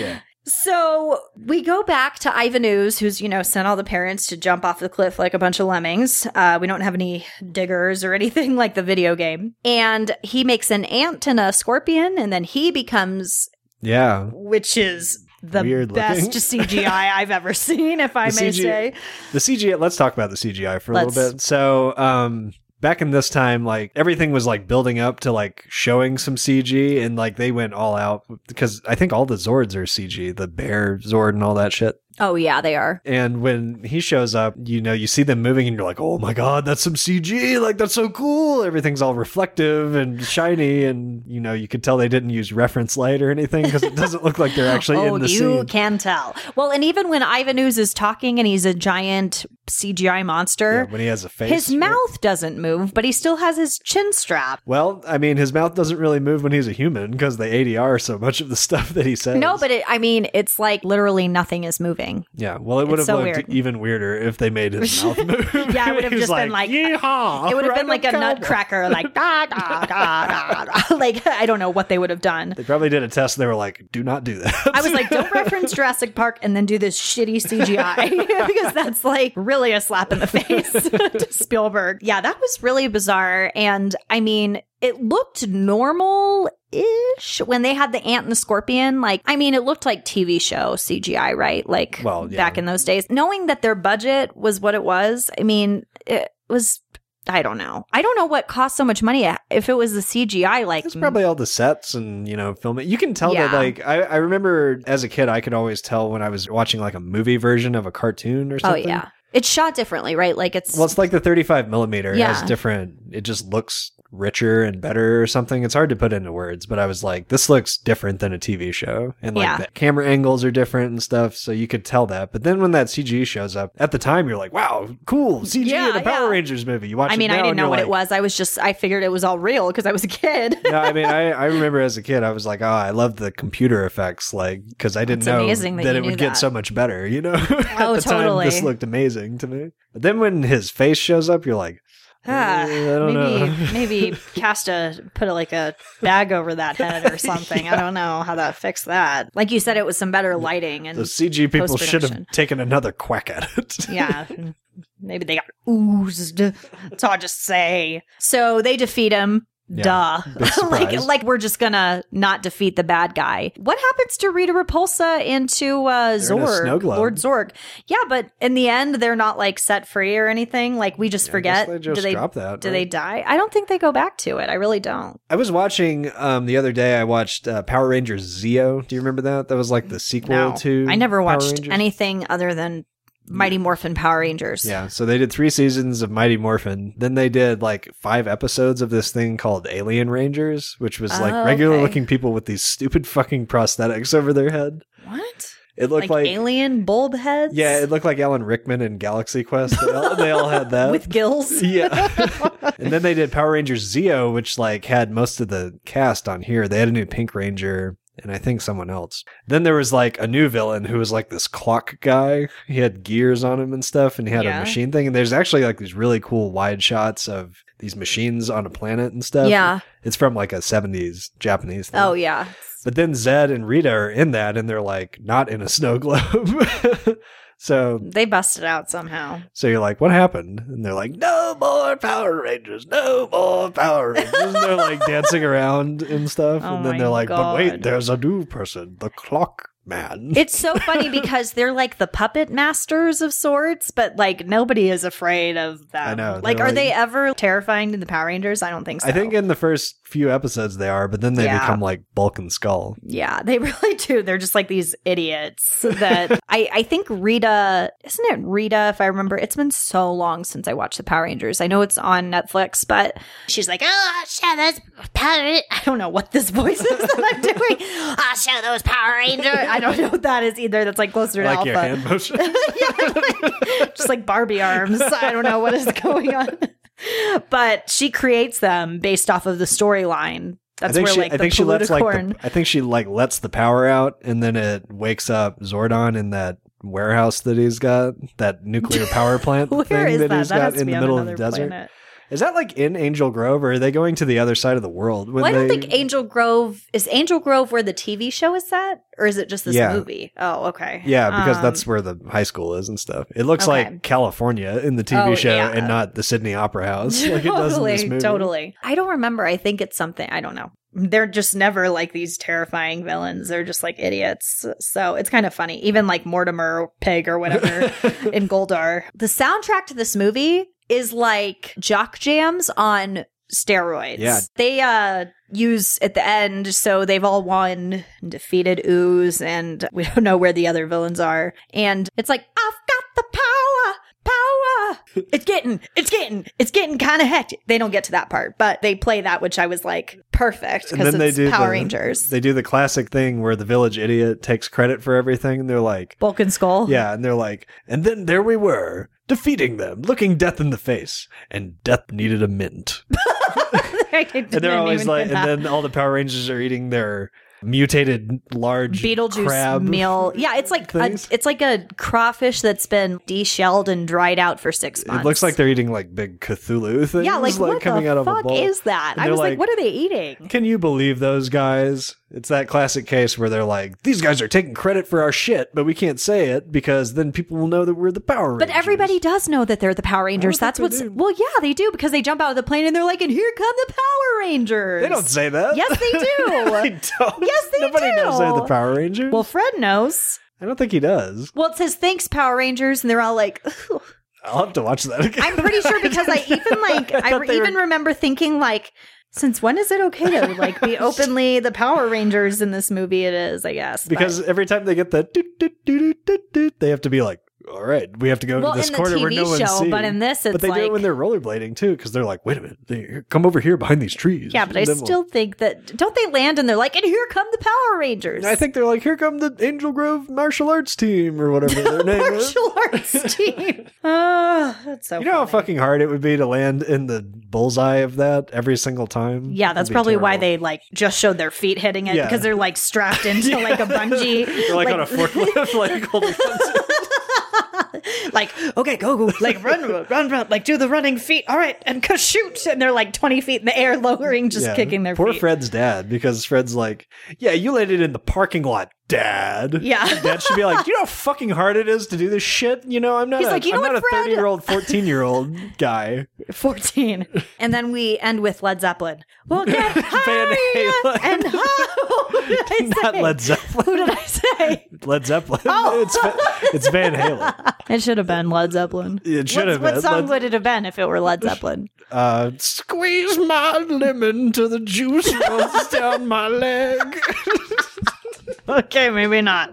So we go back to Ivan Ooze, who's, you know, sent all the parents to jump off the cliff like a bunch of lemmings. Uh, we don't have any diggers or anything like the video game. And he makes an ant and a scorpion, and then he becomes... Yeah. Which is the Weird best looking. C G I I've ever seen, if I The may C G I say. The C G I, let's talk about the C G I for a Let's. little bit. So, um, back in this time, like everything was like building up to like showing some C G, and like they went all out because I think all the Zords are C G, the bear Zord and all that shit. Oh, yeah, they are. And when he shows up, you know, you see them moving and you're like, oh my God, that's some C G. Like, that's so cool. Everything's all reflective and shiny. And, you know, you could tell they didn't use reference light or anything because it doesn't look like they're actually oh, in the you scene. can tell. Well, and even when Ivan Ooze is talking and he's a giant C G I monster, Yeah, when he has a face. his mouth doesn't move, but he still has his chin strap. Well, I mean, his mouth doesn't really move when he's a human because they A D R so much of the stuff that he says. No, but it, I mean, it's like literally nothing is moving. Yeah, well, it would It's have so looked weird. even weirder if they made his mouth move. Yeah, it would have He's just been like, yeehaw, it would have right been like a up cowboy. nutcracker, like da da da da da. Like I don't know what they would have done. They probably did a test and they were like, do not do that. I was like, don't reference Jurassic Park and then do this shitty C G I because that's like really a slap in the face to Spielberg. Yeah, that was really bizarre. And I mean, it looked normal-ish when they had the ant and the scorpion. Like, I mean, it looked like T V show C G I, right? Like Well, yeah. back in those days. Knowing that their budget was what it was, I mean, it was... I don't know. I don't know what cost so much money. If it was the C G I, like It's probably all the sets and, you know, film it. You can tell that, Yeah. like, I, I remember as a kid, I could always tell when I was watching, like, a movie version of a cartoon or oh something. yeah, it's shot differently, right? Like it's Well, it's like the thirty-five millimeter. It Yeah. has different, it just looks richer and better or something. It's hard to put into words, but I was like, this looks different than a T V show. And like Yeah. the camera angles are different and stuff. So you could tell that. But then when that C G shows up, at the time, you're like, wow, cool. C G Yeah, in a Power yeah. Rangers movie. You watch I mean, it now I didn't and know you're what like, it was. I was just, I figured it was all real because I was a kid. no, I mean, I, I remember as a kid, I was like, oh, I love the computer effects, like, because I didn't It's know amazing that that, you it would knew get that. so much better, you know? At Oh, the time, totally. this looked amazing to me. But then when his face shows up, you're like, Ah, eh, I don't maybe, know. maybe cast a, put a, like a bag over that head or something. I don't know how that fixed that. Like you said, it was some better lighting and The C G people should have post-production. taken another quack at it. yeah. Maybe they got oozed. That's all I'll just say. So they defeat him. Yeah, Duh. big like, surprise. like we're just gonna not defeat the bad guy. What happens to Rita Repulsa into uh, They're in a snow Zorg, globe. Lord Zorg? Yeah, but in the end, they're not like set free or anything. Like we just I forget. guess they just do they drop that, Do right? they die? I don't think they go back to it. I really don't. I was watching um, the other day, I watched uh, Power Rangers Zeo. Do you remember that? That was like the sequel No, to I never Power watched Rangers. anything other than Mighty Morphin Power Rangers. Yeah, so they did three seasons of Mighty Morphin. Then they did like five episodes of this thing called Alien Rangers, which was like Oh, regular okay. looking people with these stupid fucking prosthetics over their head. What? It looked Like, like, alien bulb heads? yeah, it looked like Alan Rickman in Galaxy Quest. They all, they all had that. With gills? Yeah. And then they did Power Rangers Zeo, which like had most of the cast on here. They had a new Pink Ranger and I think someone else. Then there was like a new villain who was like this clock guy. He had gears on him and stuff, and he had Yeah. a machine thing. And there's actually like these really cool wide shots of these machines on a planet and stuff. Yeah. It's from like a seventies Japanese thing. Oh, yeah. But then Zed and Rita are in that, and they're like not in a snow globe. So, They busted out somehow. so you're like, what happened? And they're like, no more Power Rangers, no more Power Rangers. And they're like dancing around and stuff. Oh and then my they're like, but God. wait, there's a new person, the Clock Man. It's so funny because they're like the puppet masters of sorts, but like nobody is afraid of them. I know, Like, they're are like- they ever terrifying to the Power Rangers? I don't think so. I think in the first few episodes they are, but then they Yeah. become like Bulk and Skull. Yeah, they really do. They're just like these idiots that I, I think Rita, isn't it Rita, if I remember? It's been so long since I watched the Power Rangers. I know it's on Netflix, but she's like, oh, I'll show those Power Rangers. I don't know what this voice is that I'm doing. I'll show those Power Rangers. I don't know what that is either. That's like closer to Like Alpha. your hand motion. Yeah, like- just like Barbie arms. I don't know what is going on. But she creates them based off of the storyline. I That's think where she, like I the think she lets like Poluticorn- the, I think she like lets the power out, and then it wakes up Zordon in that warehouse that he's got, that nuclear power plant Where thing is that that? he's That has got to in be the on middle of another the desert. planet. Is that like in Angel Grove, or are they going to the other side of the world? When Well, I don't they... think Angel Grove is Angel Grove where the T V show is set, or is it just this Yeah. movie? Oh, okay. Yeah, because Um, that's where the high school is and stuff. It looks Okay. like California in the T V Oh, show yeah. and not the Sydney Opera House like it does in totally, this movie. totally. I don't remember. I think it's something. I don't know. They're just never like these terrifying villains. They're just like idiots. So it's kind of funny. Even like Mortimer Pig or whatever in Goldar. The soundtrack to this movie is like jock jams on steroids. Yeah. They uh use at the end, so they've all won and defeated Ooze, and we don't know where the other villains are. And it's like, I've got the power, power. It's getting, it's getting, it's getting kind of hectic. They don't get to that part, but they play that, which I was like, perfect, And because then they it's do Power the, Rangers. They do the classic thing where the village idiot takes credit for everything, and they're like, Bulk and Skull. yeah, and they're like, and then there we were, defeating them, looking death in the face, and death needed a mint. And they're always like, and then all the Power Rangers are eating their mutated large Beetlejuice crab meal. Yeah, it's like a, things. it's like a crawfish that's been deshelled and dried out for six months. It looks like they're eating like big Cthulhu things. yeah, like, what coming the out of a fuck bowl. is that? And I they're was like, like, what are they eating? Can you believe those guys? It's that classic case where they're like, these guys are taking credit for our shit, but we can't say it because then people will know that we're the Power Rangers. But everybody does know that they're the Power Rangers. think That's they what's do. well, yeah, they do, because they jump out of the plane and they're like, and here come the Power Rangers. They don't say that. Yes, they do. They don't. Yes, they Nobody do. knows they're the Power Rangers. Well, Fred knows. I don't think he does. Well, it says thanks, Power Rangers, and they're all like, "Ugh." I'll have to watch that again. I'm pretty sure, because I even like I, thought they even were- remember thinking like, since when is it okay to like be openly the Power Rangers in this movie? It is, I guess, but- Because every time they get the doot, doot, doot, doot, doot, doot, they have to be like, all right, we have to go well, to this in the corner T where V no one's show, seeing. but in this, it's But they like do it when they're rollerblading too, because they're like, wait a minute, they, come over here behind these trees. yeah, but I And then we'll- still think that don't they land and they're like, and here come the Power Rangers. I think they're like, here come the Angel Grove martial arts team or whatever their name is. martial arts team. Oh, that's so. You know how funny. fucking hard it would be to land in the bullseye of that every single time? Yeah, that's It'd be probably why terrible. they like just showed their feet hitting it, Yeah. because they're like strapped into like a bungee. They're like, on a forklift, like holding on to like, okay, go, go, like run, run, run, like do the running feet. All right, and go shoot. And they're like twenty feet in the air, lowering, just Yeah. kicking their Poor feet. Fred's dad, because Fred's like, yeah, you landed in the parking lot, Dad. Yeah. Dad should be like, do you know how fucking hard it is to do this shit? You know, I'm not He's a, like, you know I'm what, not a Fred? thirty-year-old, fourteen-year-old guy. fourteen. And then we end with Led Zeppelin. We'll get Van higher Halen. and higher. Who did I Not say? Led Zeppelin. Who did I say? Led Zeppelin. Oh. It's, Va- it's Van Halen. It should have been Led Zeppelin. It should What, have what been. song Led- would it have been if it were Led Zeppelin? Uh, squeeze my lemon till the juice runs down my leg. Okay, maybe not.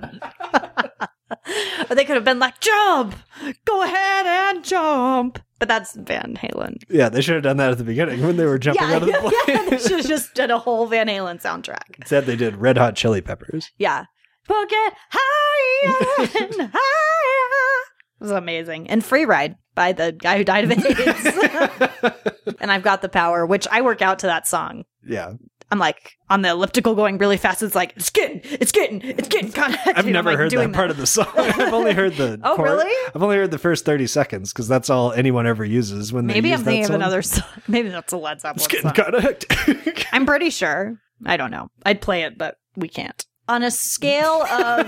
Or they could have been like, jump! Go ahead and jump! But that's Van Halen. Yeah, they should have done that at the beginning when they were jumping Yeah, out of the yeah, plane. yeah, they should have just done a whole Van Halen soundtrack. Instead, they did Red Hot Chili Peppers. Yeah. We'll get higher and higher. It was amazing. And Free Ride by the guy who died of AIDS. And I've Got the Power, which I work out to that song. Yeah. I'm like on the elliptical going really fast. It's like, it's getting, it's getting, it's getting kind of. I've never heard that part of the song. I've only heard the Oh, part. really? I've only heard the first thirty seconds because that's all anyone ever uses when they Maybe use I'm that thinking of song. another song. Maybe that's a Led It's Zeppelin getting song. kind of hectic. I'm pretty sure. I don't know. I'd play it, but we can't. On a scale of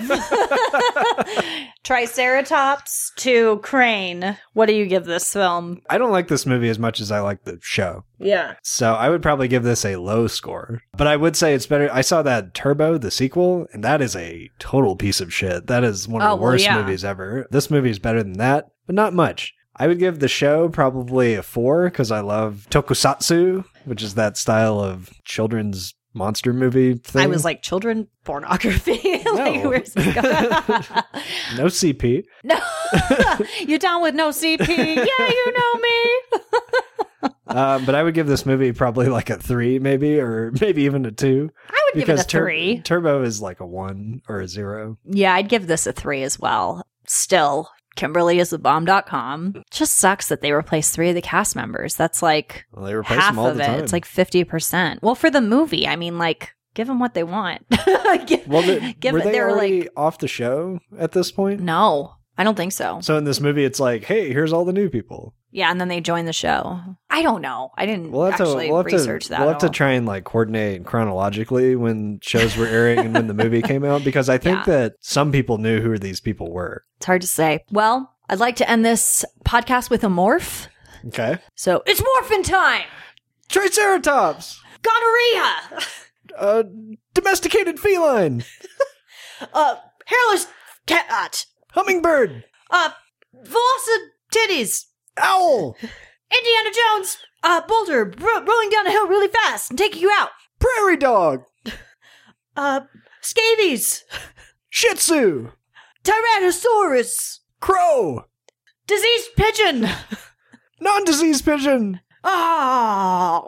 Triceratops to Crane, what do you give this film? I don't like this movie as much as I like the show. Yeah. So I would probably give this a low score. But I would say it's better. I saw that Turbo, the sequel, and that is a total piece of shit. That is one of Oh, the well, worst yeah. movies ever. This movie is better than that, but not much. I would give the show probably a four because I love tokusatsu, which is that style of children's monster movie thing. I was like, children pornography? like, No. where's this going? No C P. No. You down with no C P? Yeah, you know me. Uh, but I would give this movie probably like a three, maybe, or maybe even a two. I would give it a Tur- three. Turbo is like a one or a zero. Yeah, I'd give this a three as well. Still, Kimberly is the bomb dot com. Just sucks that they replaced three of the cast members. That's like Well, they replace half them all of the it. time. It's like fifty percent. Well, for the movie, I mean, like, give them what they want. give, well, the, give were it, they they're already like, off the show at this point? no, I don't think so. So in this movie, it's like, hey, here's all the new people. Yeah, and then they join the show. I don't know. I didn't We'll have actually to, we'll have research to, that. We'll at have to all. try and like coordinate chronologically when shows were airing and when the movie came out, because I think Yeah. that some people knew who these people were. It's hard to say. Well, I'd like to end this podcast with a morph. Okay. So it's morphin' time. Triceratops! Gonorrhea. Uh, domesticated feline! Uh, hairless cat. Hummingbird! Uh, velocid titties. Owl! Indiana Jones. Uh, boulder ro- rolling down a hill really fast and taking you out. Prairie dog! Uh, scabies. Shih Tzu! Tyrannosaurus. Crow! Diseased pigeon. Non-disease pigeon! Ah,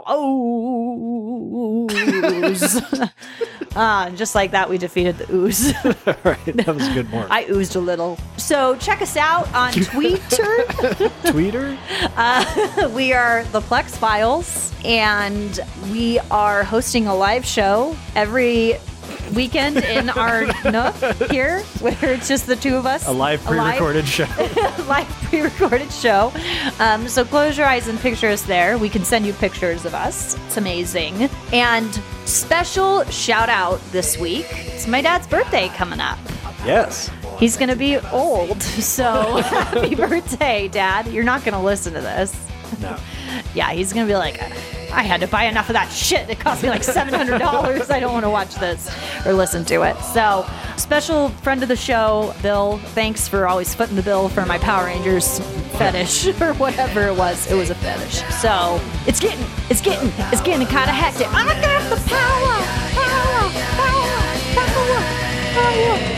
ooze. Ah, just like that, we defeated the ooze. All right, that was a good more. I oozed a little. So check us out on Twitter. Tweeter? Uh, we are the Plex Files, and we are hosting a live show every weekend in our nook here, where it's just the two of us. A live pre-recorded show. live pre-recorded show. Um, so close your eyes and picture us there. We can send you pictures of us. It's amazing. And special shout out this week. It's my dad's birthday coming up. Yes. He's going to be old. So happy birthday, Dad. You're not going to listen to this. No. Yeah, he's going to be like, I had to buy enough of that shit. It cost me like seven hundred dollars. I don't want to watch this or listen to it. So, special friend of the show, Bill, thanks for always footing the bill for my Power Rangers fetish or whatever it was. It was a fetish. So, it's getting, it's getting, it's getting kind of hectic. I got the power, power, power, power, power.